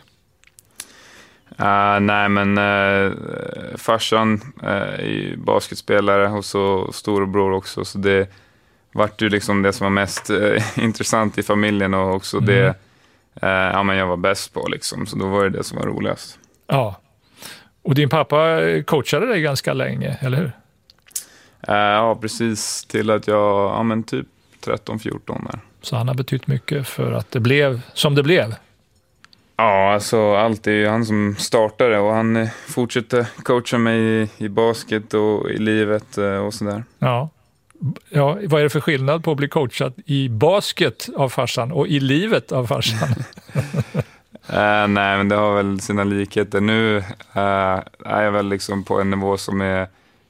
Nej, men farsan är basketspelare och så storebror också, så det vart ju liksom det som var mest intressant i familjen, och också det men jag var bäst på liksom, så då var det som var roligast. Ja, och din pappa coachade dig ganska länge, eller hur? Ja, precis till att jag typ 13-14 där. Så han har betytt mycket för att det blev som det blev? Ja, alltså allt är ju han som startade, och han fortsätter coacha mig i basket och i livet och sådär. Ja, vad är det för skillnad på att bli coachad i basket av farsan och i livet av farsan? Nej, men det har väl sina likheter. Nu är jag väl liksom på en nivå som är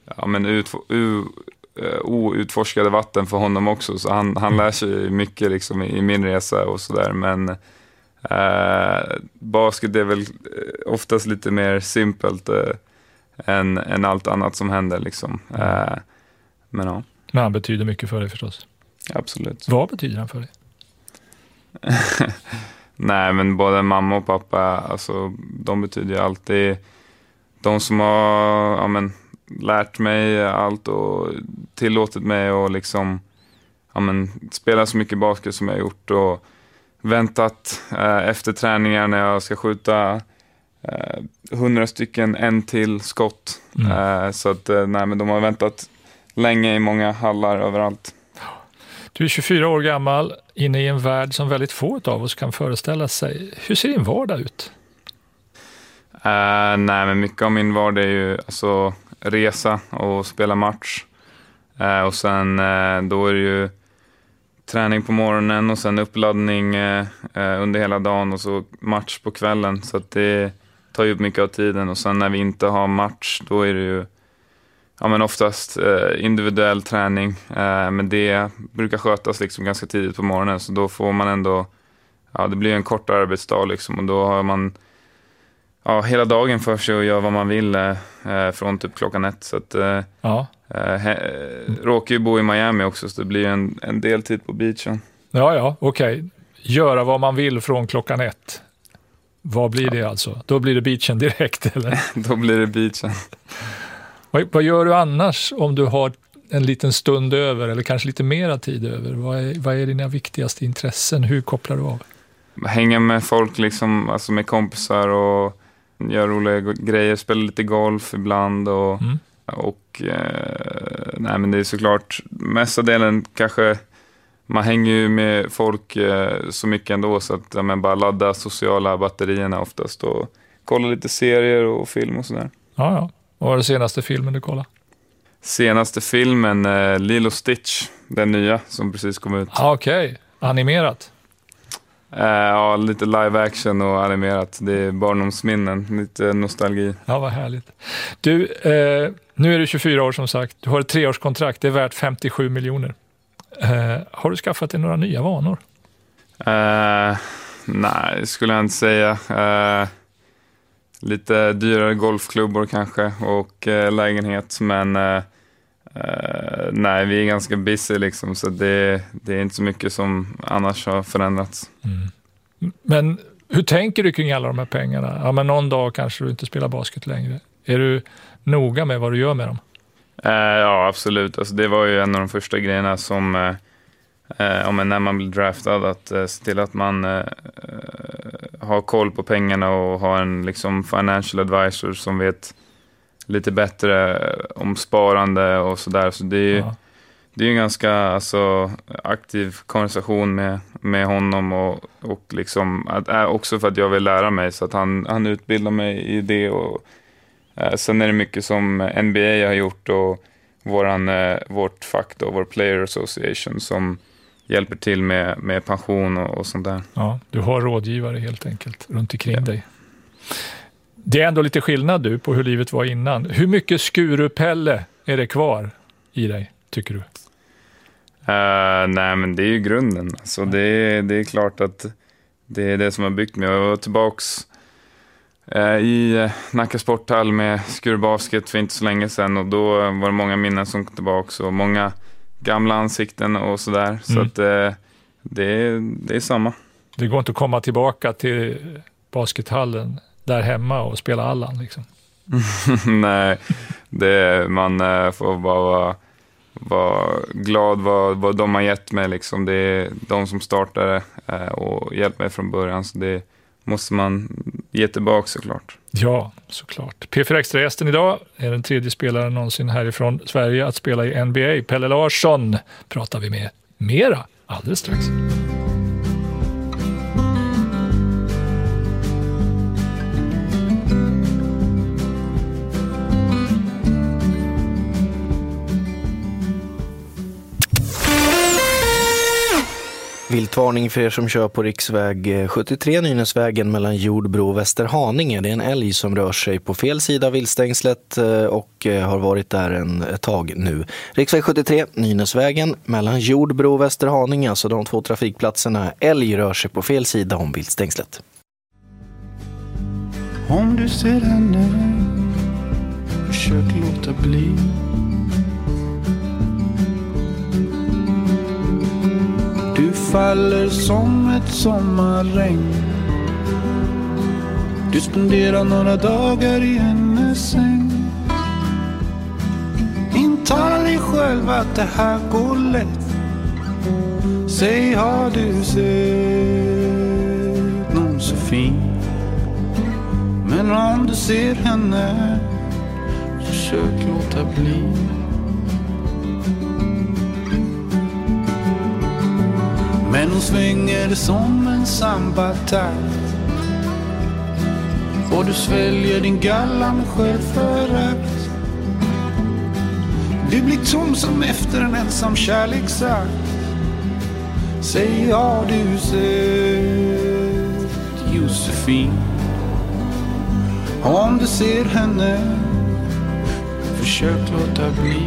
outforskade vatten för honom också, så han lär sig mycket liksom i min resa och sådär, men basket är väl oftast lite mer simpelt än allt annat som händer liksom. Men ja. Men han betyder mycket för dig förstås. Absolut. Vad betyder han för dig? Nej, men både mamma och pappa, alltså de betyder alltid de som har lärt mig allt och tillåtit mig och liksom spela så mycket basket som jag har gjort, och väntat efter träningar när jag ska skjuta 100 stycken en till skott. Så att men de har väntat länge i många hallar överallt. Du är 24 år gammal, inne i en värld som väldigt få av oss kan föreställa sig. Hur ser din vardag ut? Nej, men mycket av min vardag är ju alltså resa och spela match. Och sen då är det ju träning på morgonen och sen uppladdning under hela dagen och så match på kvällen. Så att det tar ju upp mycket av tiden. Och sen när vi inte har match, då är det ju men oftast individuell träning. Men det brukar skötas liksom ganska tidigt på morgonen. Så då får man ändå, det blir en kort arbetsdag liksom. Och då har man hela dagen för sig och gör vad man vill från typ 1:00. Så att råkar ju bo i Miami också, så det blir en del tid på beachen. Ja, okej. Göra vad man vill från 1:00. Vad blir det alltså? Då blir det beachen direkt, eller? Då blir det beachen. Vad gör du annars om du har en liten stund över eller kanske lite mera tid över? Vad är dina viktigaste intressen? Hur kopplar du av? Hänga med folk liksom, alltså med kompisar och göra roliga grejer, spela lite golf ibland och nej, men det är såklart mesta delen kanske man hänger ju med folk så mycket ändå, så att man bara ladda sociala batterierna oftast och kolla lite serier och film och sådär. Ja. Vad var det senaste filmen du kollade? Senaste filmen, Lilo Stitch, den nya som precis kom ut. Okej. Animerat? Ja, lite live action och animerat. Det är barndomsminnen, lite nostalgi. Ja, vad härligt. Du, nu är du 24 år som sagt. Du har ett 3-årskontrakt, det är värt 57 miljoner. Har du skaffat dig några nya vanor? Nej, det skulle jag inte säga. Lite dyrare golfklubbor kanske och lägenhet, men nej, vi är ganska busy liksom, så det är inte så mycket som annars har förändrats. Men hur tänker du kring alla de här pengarna? Ja, men någon dag kanske du inte spelar basket längre. Är du noga med vad du gör med dem? Ja, absolut. Alltså, det var ju en av de första grejerna som när man blir draftad, att se till att man har koll på pengarna och har en liksom financial advisor som vet lite bättre om sparande och sådär. Så det är ju en ganska aktiv konversation med honom och liksom också för att jag vill lära mig, så att han utbildar mig i det. Och sen är det mycket som NBA har gjort och vårt fack då, vår Player Association, som hjälper till med pension och sånt där. Ja, du har rådgivare helt enkelt runt omkring dig. Det är ändå lite skillnad på hur livet var innan. Hur mycket Skurupelle är det kvar i dig, tycker du? Nej, men det är ju grunden. Så det är klart att det är det som har byggt mig. Jag var tillbaks i Nacka sporthall med Skurbasket för inte så länge sedan, och då var det många minnen som kom tillbaks och många gamla ansikten och sådär. Så att det är samma. Det går inte att komma tillbaka till baskethallen där hemma och spela Allan liksom. Nej, man får bara vara glad vad de har gett mig liksom. Det är de som startade och hjälpt mig från början, så det måste man ge tillbaka såklart. Ja, såklart. P4 Extra-gästen idag är den 3:e spelaren någonsin härifrån Sverige att spela i NBA. Pelle Larsson pratar vi med mera alldeles strax. Viltvarning för er som kör på riksväg 73 Nynäsvägen mellan Jordbro och Västerhaninge. Det är en älg som rör sig på fel sida av viltstängslet och har varit där ett tag nu. Riksväg 73 Nynäsvägen mellan Jordbro och Västerhaninge, alltså de två trafikplatserna. Älg rör sig på fel sida om viltstängslet. Om du ser henne, försök låta bli. Du faller som ett sommarregn. Du spenderar några dagar i hennes säng. Intala dig själv att det här går lätt. Säg, har du sett någon så fin? Men om du ser henne, försök låta bli. hon svänger som en sambatakt. Och du sväljer din galla med självförakt. Du blir tom som efter en ensam kärleksakt. Säg, har du sett Josefin? Om du ser henne, försök låta bli.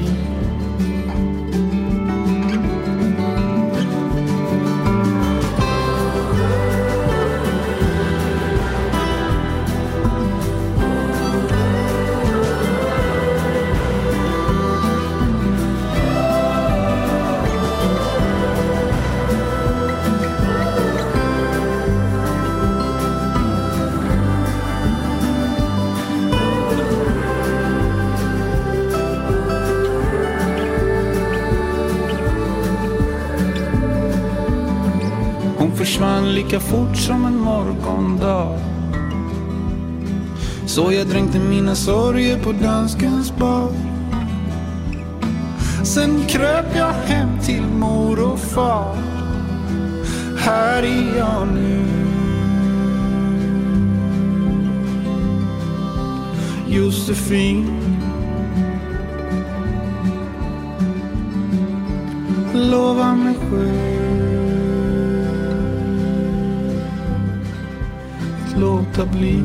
Försvann lika fort som en morgondag. Så jag dränkte mina sorger på danskens bar. Sen kröp jag hem till mor och far. Här är jag nu. Josefin, lova mig själv låta bli.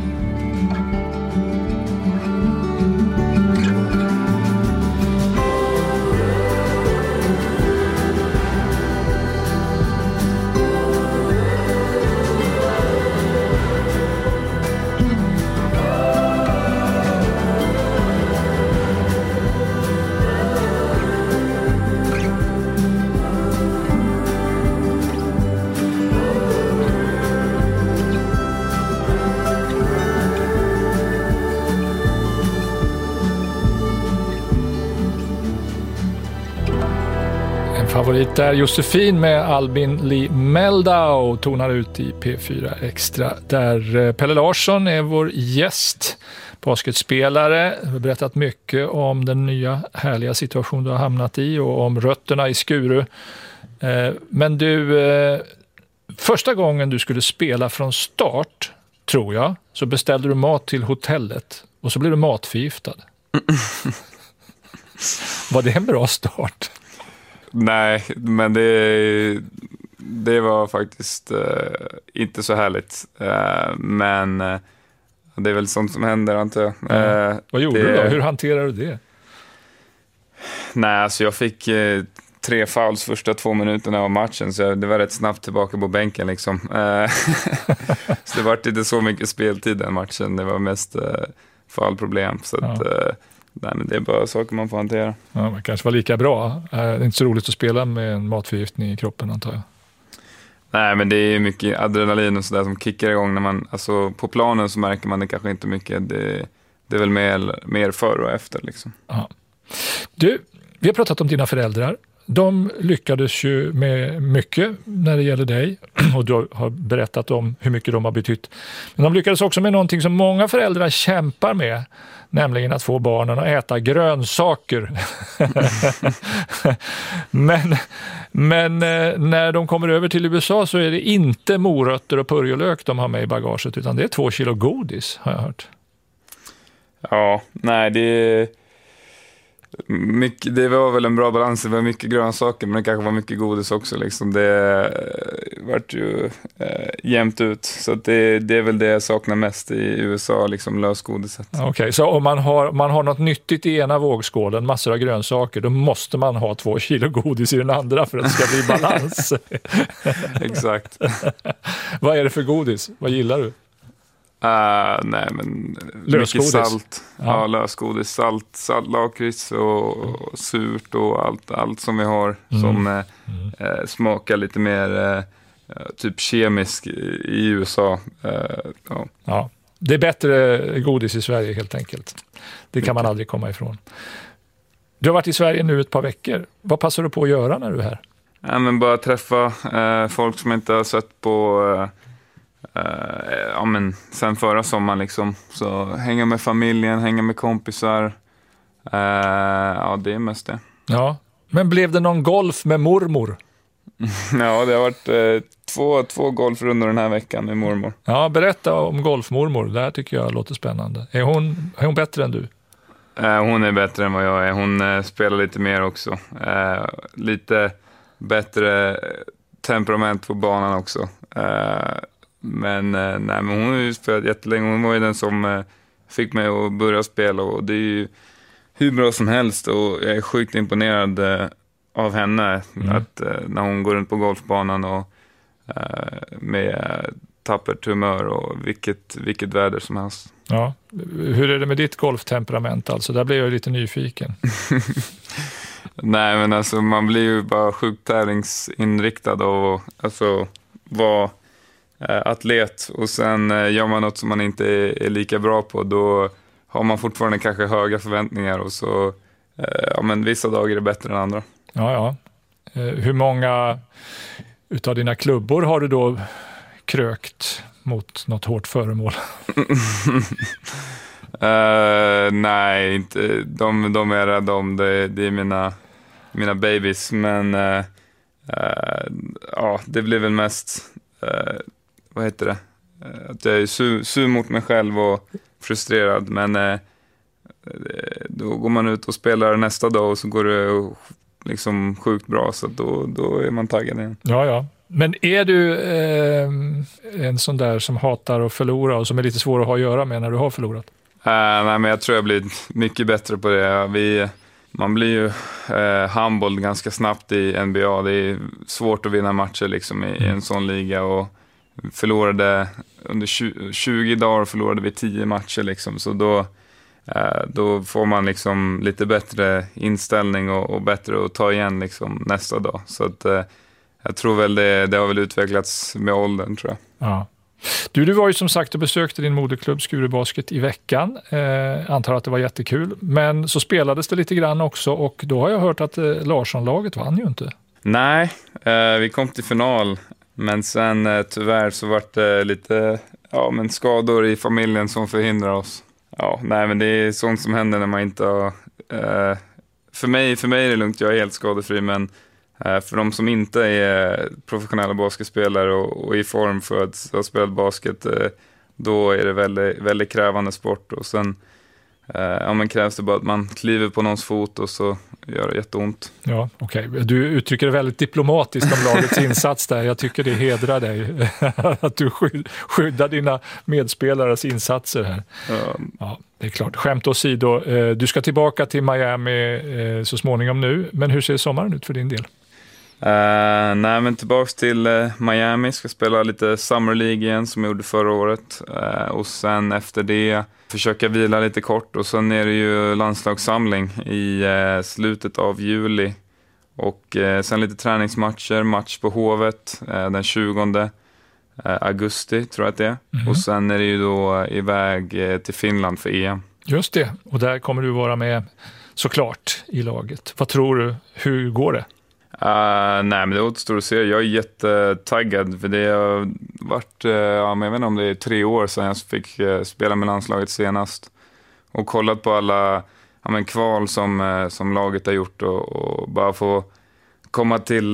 Favorit där, Josefin med Albin Lee Meldau tonar ut i P4 Extra. Där Pelle Larsson är vår gäst, basketspelare. Vi har berättat mycket om den nya härliga situation du har hamnat i och om rötterna i Skuru. Men du, första gången du skulle spela från start, tror jag, så beställde du mat till hotellet och så blev du matförgiftad. Var det en bra start? Nej, men det var faktiskt inte så härligt. Men det är väl sånt som händer, antar jag. Vad gjorde du då? Hur hanterar du det? Nej, alltså jag fick 3 fouls första 2 minuterna av matchen, så det var rätt snabbt tillbaka på bänken liksom. Så det var inte så mycket speltid den matchen. Det var mest foulproblem, så att... Nej, men det är bara saker man får hantera. Ja, det kanske var lika bra. Det är inte så roligt att spela med en matförgiftning i kroppen, antar jag. Nej, men det är mycket adrenalin och sådär som kickar igång när man, alltså på planen så märker man det kanske inte mycket. Det är väl mer före och efter liksom. Ja. Du, vi har pratat om dina föräldrar. De lyckades ju med mycket när det gäller dig och du har berättat om hur mycket de har betytt. Men de lyckades också med någonting som många föräldrar kämpar med, nämligen att få barnen att äta grönsaker. men när de kommer över till USA så är det inte morötter och purjolök de har med i bagaget, utan det är 2 kilo godis, har jag hört. Ja, nej, det var väl en bra balans. Det var mycket grönsaker, men det kanske var mycket godis också liksom. Det vart ju jämnt ut. Så att det är väl det jag saknar mest i USA, liksom lösgodiset. Okej, så om man har något nyttigt i ena vågskålen, massor av grönsaker, då måste man ha 2 kilo godis i den andra för att det ska bli balans. Exakt. Vad är det för godis? Vad gillar du? Nej, men lösgodis. Mycket salt. Ja, lösgodis, salt, lakrits och surt och allt som vi har som smakar lite mer typ kemisk i USA. Ja, det är bättre godis i Sverige helt enkelt. Det kan man aldrig komma ifrån. Du har varit i Sverige nu ett par veckor. Vad passar du på att göra när du är här? Ja, men bara träffa folk som inte har sett på men sen förra sommaren liksom. Så hänga med familjen, hänga med kompisar. Ja, det är mest det. Ja, men blev det någon golf med mormor? Ja, det har varit två golfrundor den här veckan med mormor. Ja, berätta om golfmormor. Det här tycker jag låter spännande. Är hon bättre än du? Hon är bättre än vad jag är. Hon spelar lite mer också. Lite bättre temperament på banan också. Men hon har ju spelat jättelänge. Hon var ju den som fick mig att börja spela. Och det är ju hur bra som helst. Och jag är sjukt imponerad av henne. Att när hon går runt på golfbanan och med tappert humör och vilket väder som helst. Ja. Hur är det med ditt golftemperament alltså? Där blir jag lite nyfiken. Nej, men alltså man blir ju bara sjukt tävlingsinriktad och alltså vara atlet och sen gör man något som man inte är lika bra på, då har man fortfarande kanske höga förväntningar och så men vissa dagar är det bättre än andra. Ja. Hur många utav dina klubbor har du då krökt mot något hårt föremål? Nej, inte. De är rädda om det. Det är mina babies. Men det blir väl mest vad heter det? Att jag är sur mot mig själv och frustrerad. Men då går man ut och spelar nästa dag och så går det liksom sjukt bra. Så då är man taggad igen. Ja. Men är du en sån där som hatar att förlora och som är lite svår att ha att göra med när du har förlorat? Nej, men jag tror jag blir mycket bättre på det. Man blir ju humbled ganska snabbt i NBA. Det är svårt att vinna matcher liksom i en sån liga. Och förlorade under 20 dagar förlorade vi 10 matcher liksom. Så då får man liksom lite bättre inställning och bättre att ta igen liksom nästa dag. Så att jag tror väl det har väl utvecklats med åldern, tror jag. Ja. Du var ju som sagt och besökte din moderklubb Skuru Basket i veckan. Antar att det var jättekul. Men så spelades det lite grann också och då har jag hört att Larsson-laget vann ju inte. Nej, vi kom till final. Men sen tyvärr så var det lite skador i familjen som förhindrar oss. Ja, nej, men det är sånt som händer när man inte har... För mig är det lugnt, jag är helt skadefri, men för de som inte är professionella basketspelare och i form för att ha spelat basket, då är det väldigt, väldigt krävande sport. Och sen krävs det bara att man kliver på någons fot och så gör det jätteont. Ja, okej. Du uttrycker det väldigt diplomatiskt om lagets insats där. Jag tycker det hedrar dig att du skyddar dina medspelares insatser här. Ja, det är klart. Skämt åsido, du ska tillbaka till Miami så småningom nu. Men hur ser sommaren ut för din del? Nej, men tillbaks till Miami. Ska spela lite Summer League igen som jag gjorde förra året. Och sen efter det försöka vila lite kort. Och sen är det ju landslagssamling i slutet av juli. Och sen lite träningsmatcher. Match på Hovet den 20 augusti tror jag att det är. Mm. Och sen är det ju då iväg till Finland för EM. Just det. Och där kommer du vara med såklart i laget. Vad tror du? Hur går det? Nej, men det återstår att se. Jag är jättetaggad för det har varit, men jag vet inte om det är 3 år sedan jag fick spela med landslaget senast. Och kollat på alla kval som laget har gjort och bara få komma till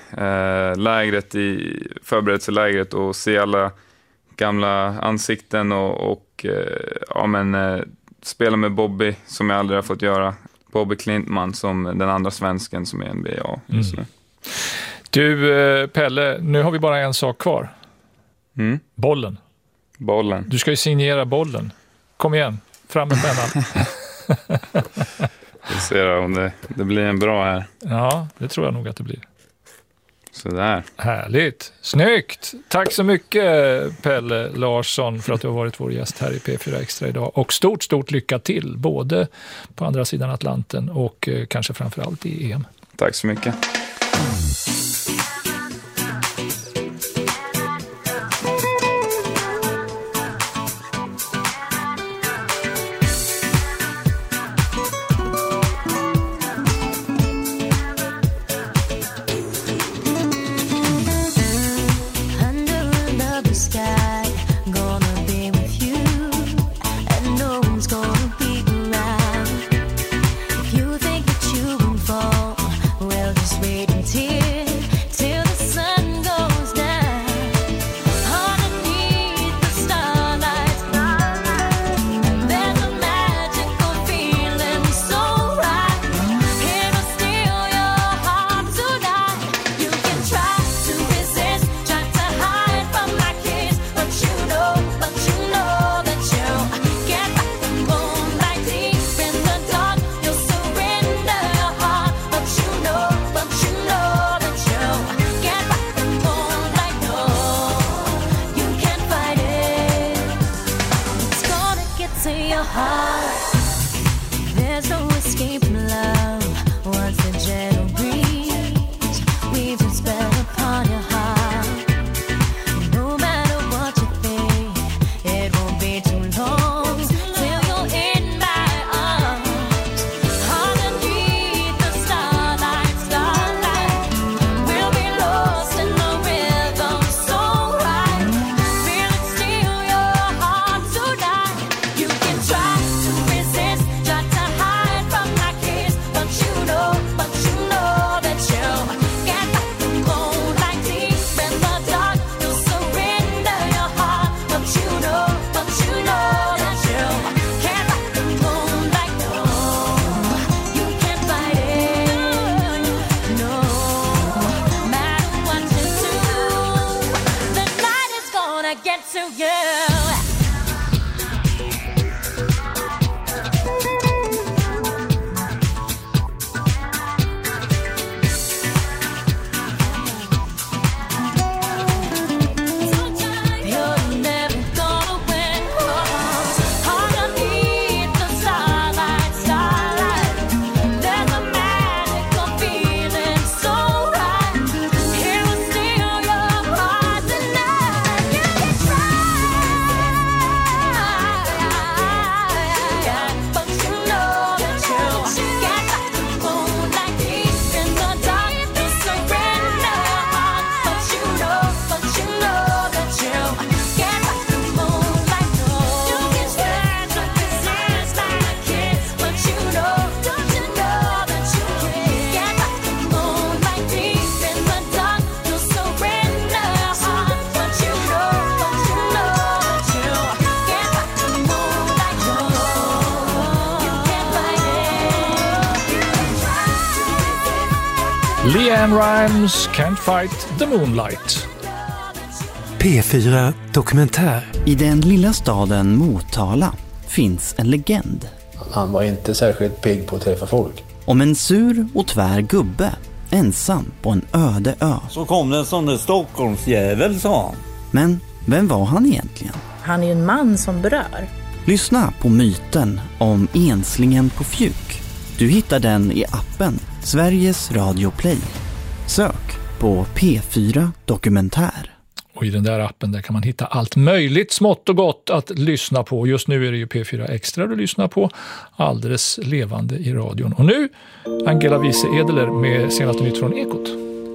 lägret i förberedelselägret och se alla gamla ansikten och spela med Bobby som jag aldrig har fått göra. Bobby Klintman som den andra svensken som är NBA just nu. Du Pelle, nu har vi bara en sak kvar. Bollen. Du ska ju signera bollen. Kom igen, fram med pennan. Vi ser om det blir en bra här. Ja, det tror jag nog att det blir. Sådär. Härligt. Snyggt. Tack så mycket Pelle Larsson för att du har varit vår gäst här i P4 Extra idag. Och stort lycka till både på andra sidan Atlanten och kanske framförallt i EM. Tack så mycket. Wait until spell upon your heart. No matter what you think, it won't be too long till you're in my arms. Underneath the starlight, we'll be lost in the rhythm so right. Feel it steal your heart tonight. You can try to resist, try to hide from my kiss, but you know that you can't fight the moonlight deep in the dark. You'll surrender your heart, but you know that you can't fight the moonlight. No, you can't fight it. No matter what you do, the night is gonna get to you. You're never gonna win. Underneath the starlight, there's a magical feeling so right. It will steal your heart tonight. You can try, but you know that you can't fight the moonlight deep in the dark. You surrender your heart, but you know that you can't fight the moonlight. No, you can try to resist my kiss, but you know that you can't fight the moonlight deep in the dark. You surrender your heart, but you know that you can't fight the moonlight. No, you can't fight it. LeAnn Rimes, Can't Fight the Moonlight. P4 Dokumentär. I den lilla staden Motala finns en legend. Han var inte särskilt pigg på att träffa folk. Om en sur och tvär gubbe, ensam på en öde ö. Så kom det en sån där Stockholmsjävel, sa han. Men vem var han egentligen? Han är ju en man som berör. Lyssna på myten om enslingen på Fjuk. Du hittar den i appen Sveriges Radio Play. Sök på P4 Dokumentär. Och i den där appen där kan man hitta allt möjligt smått och gott att lyssna på. Just nu är det ju P4 Extra du lyssnar på, alldeles levande i radion. Och nu Angela Wiese Edeler med senaste nytt från Ekot.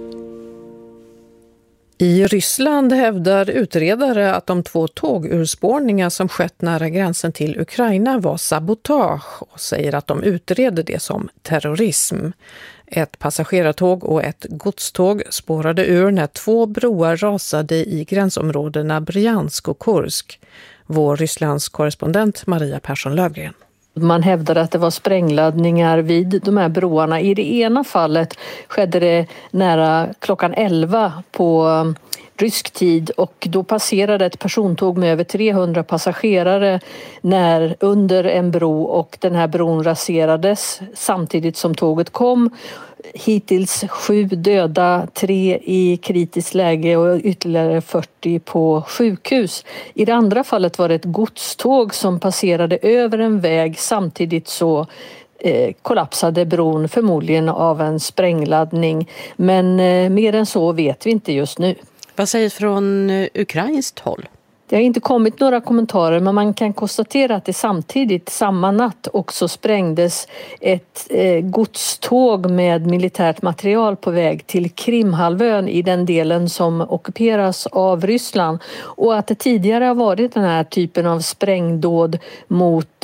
I Ryssland hävdar utredare att de 2 tågurspårningar som skett nära gränsen till Ukraina var sabotage och säger att de utreder det som terrorism. Ett passagerartåg och ett godståg spårade ur när 2 broar rasade i gränsområdena Bryansk och Kursk. Vår Rysslands korrespondent Maria Persson-Lövgren. Man hävdade att det var sprängladdningar vid de här broarna. I det ena fallet skedde det nära klockan 11 på rysk tid och då passerade ett persontåg med över 300 passagerare under en bro och den här bron raserades samtidigt som tåget kom. Hittills 7 döda, 3 i kritiskt läge och ytterligare 40 på sjukhus. I det andra fallet var det ett godståg som passerade över en väg, samtidigt så kollapsade bron förmodligen av en sprängladdning. Men mer än så vet vi inte just nu. Vad sägs från ukrainskt håll? Det har inte kommit några kommentarer, men man kan konstatera att det samtidigt, samma natt, också sprängdes ett godståg med militärt material på väg till Krimhalvön i den delen som ockuperas av Ryssland. Och att det tidigare har varit den här typen av sprängdåd mot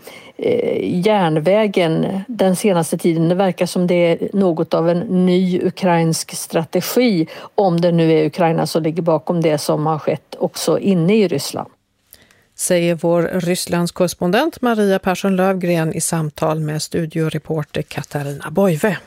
järnvägen den senaste tiden. Det verkar som det är något av en ny ukrainsk strategi, om det nu är Ukraina som ligger bakom det som har skett också inne i Ryssland. Säger vår Rysslands korrespondent Maria Persson-Lövgren i samtal med studioreporter Katarina Boive.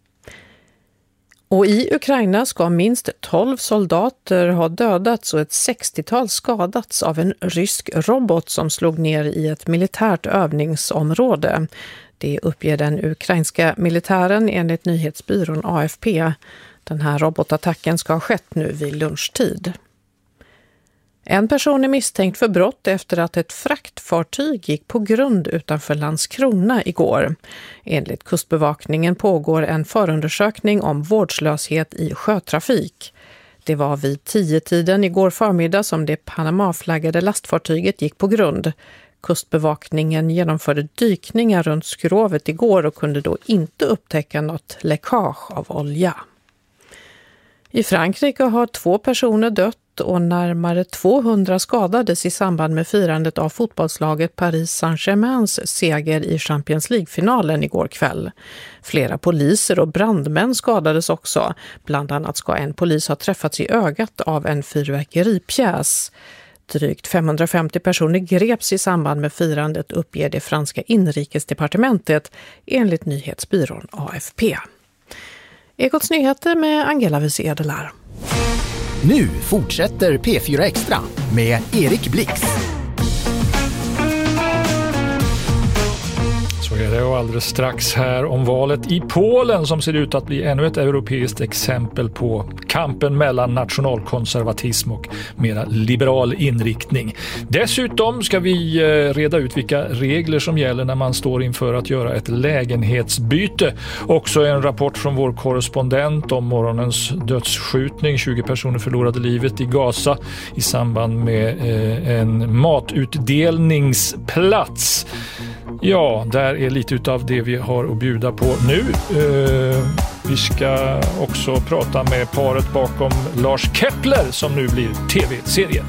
Och i Ukraina ska minst 12 soldater ha dödats och ett 60-tal skadats av en rysk robot som slog ner i ett militärt övningsområde. Det uppger den ukrainska militären enligt nyhetsbyrån AFP. Den här robotattacken ska ha skett nu vid lunchtid. En person är misstänkt för brott efter att ett fraktfartyg gick på grund utanför Landskrona igår. Enligt Kustbevakningen pågår en förundersökning om vårdslöshet i sjötrafik. Det var vid 10-tiden igår förmiddag som det Panama-flaggade lastfartyget gick på grund. Kustbevakningen genomförde dykningar runt skrovet igår och kunde då inte upptäcka något läckage av olja. I Frankrike har 2 personer dött och närmare 200 skadades i samband med firandet av fotbollslaget Paris Saint-Germains seger i Champions League-finalen igår kväll. Flera poliser och brandmän skadades också. Bland annat ska en polis ha träffats i ögat av en fyrverkeripjäs. Drygt 550 personer greps i samband med firandet, uppger det franska inrikesdepartementet enligt nyhetsbyrån AFP. Ekots nyheter med Angela Wiese-Edelar. Nu fortsätter P4 Extra med Erik Blix. Så är det, och alldeles strax här om valet i Polen som ser ut att bli ännu ett europeiskt exempel på kampen mellan nationalkonservatism och mera liberal inriktning. Dessutom ska vi reda ut vilka regler som gäller när man står inför att göra ett lägenhetsbyte. Också en rapport från vår korrespondent om morgonens dödsskjutning. 20 personer förlorade livet i Gaza i samband med en matutdelningsplats. Ja, där är lite utav det vi har att bjuda på nu. Vi ska också prata med paret bakom Lars Kepler som nu blir tv-serien.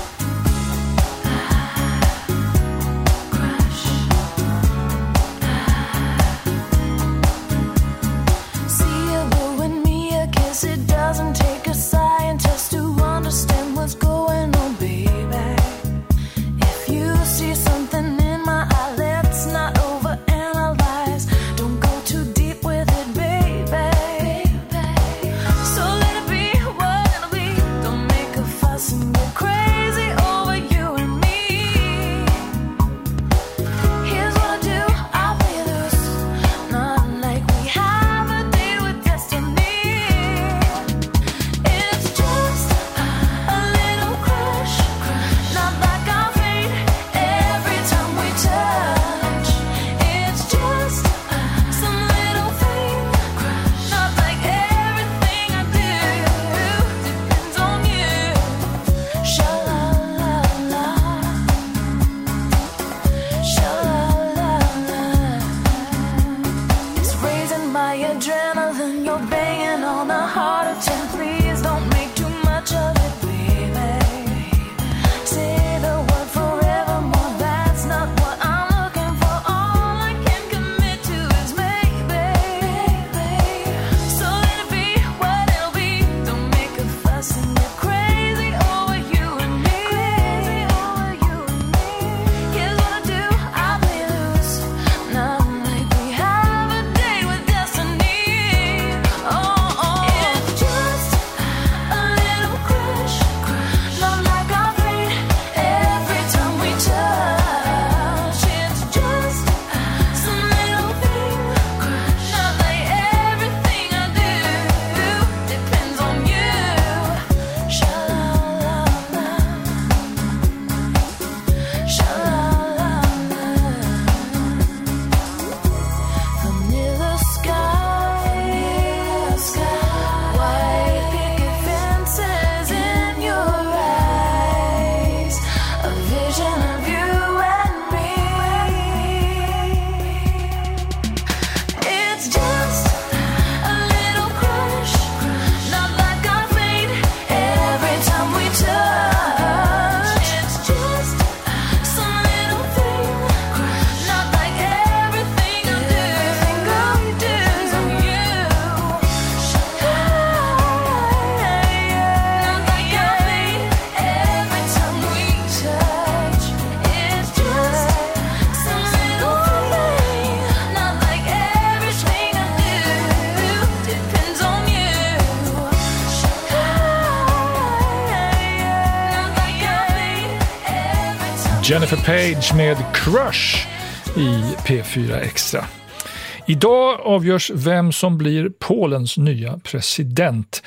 Jennifer Page med Crush i P4 Extra. Idag avgörs vem som blir Polens nya president.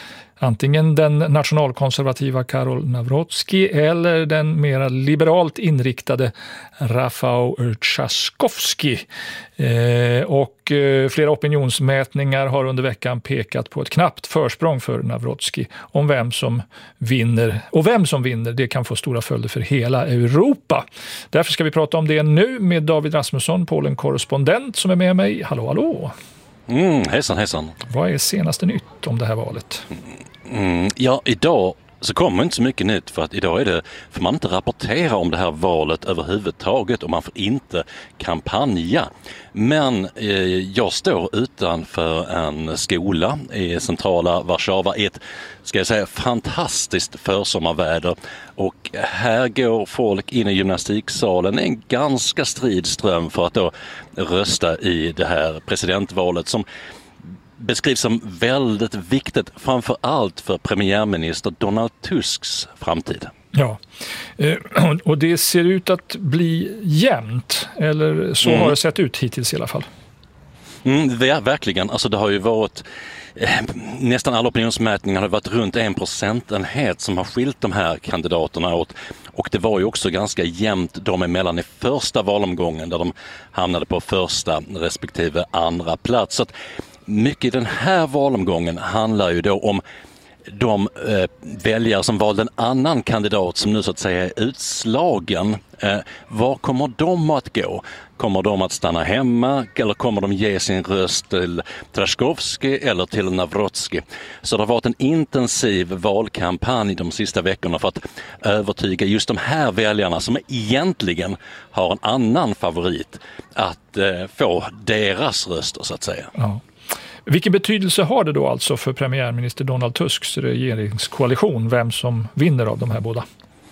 Antingen den nationalkonservativa Karol Nawrocki eller den mera liberalt inriktade Rafał Trzaskowski. Och flera opinionsmätningar har under veckan pekat på ett knappt försprång för Nawrocki om vem som vinner. Och vem som vinner, det kan få stora följder för hela Europa. Därför ska vi prata om det nu med David Rasmusson, Polen-korrespondent som är med mig. Hallå, hallå! Hejsan, hejsan. Vad är senaste nytt om det här valet? Ja, idag så kommer inte så mycket nytt för att idag får man inte rapportera om det här valet överhuvudtaget och man får inte kampanja. Men jag står utanför en skola i centrala Warszawa i ett, ska jag säga, fantastiskt försommarväder. Och här går folk in i gymnastiksalen, en ganska strid ström för att då rösta i det här presidentvalet som beskrivs som väldigt viktigt, framför allt för premiärminister Donald Tusks framtid. Ja, och det ser ut att bli jämnt, eller så har det sett ut hittills i alla fall. Verkligen, alltså det har ju varit nästan alla opinionsmätningar har varit runt 1% som har skilt de här kandidaterna åt. Och det var ju också ganska jämnt de emellan i första valomgången där de hamnade på första respektive andra plats. Så att mycket i den här valomgången handlar ju då om de väljare som valde en annan kandidat som nu så att säga är utslagen. Var kommer de att gå? Kommer de att stanna hemma eller kommer de ge sin röst till Trzaskowski eller till Nawrocki? Så det har varit en intensiv valkampanj de sista veckorna för att övertyga just de här väljarna som egentligen har en annan favorit att få deras röster så att säga. Ja. Vilken betydelse har det då alltså för premiärminister Donald Tusks regeringskoalition, vem som vinner av de här båda?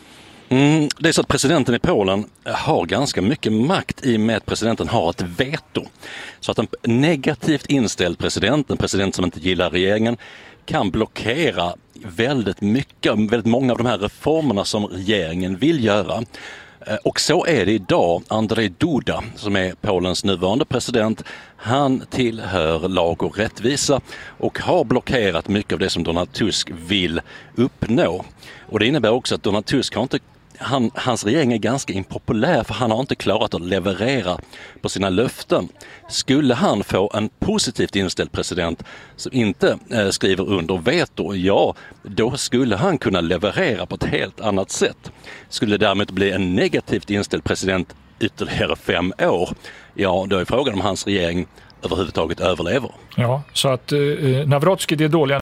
Det är så att presidenten i Polen har ganska mycket makt i och med att presidenten har ett veto. Så att en negativt inställd president, en president som inte gillar regeringen, kan blockera väldigt många av de här reformerna som regeringen vill göra. Och så är det idag. Andrzej Duda, som är Polens nuvarande president, han tillhör lag och rättvisa och har blockerat mycket av det som Donald Tusk vill uppnå. Och det innebär också att Donald Tusk har inte hans regering är ganska impopulär för han har inte klarat att leverera på sina löften. Skulle han få en positivt inställd president som inte skriver under veto, ja, då skulle han kunna leverera på ett helt annat sätt. Skulle det däremot bli en negativt inställd president ytterligare 5 år, ja, då är frågan om hans regering överhuvudtaget överlever. Ja, så att Nawrocki, det är dåliga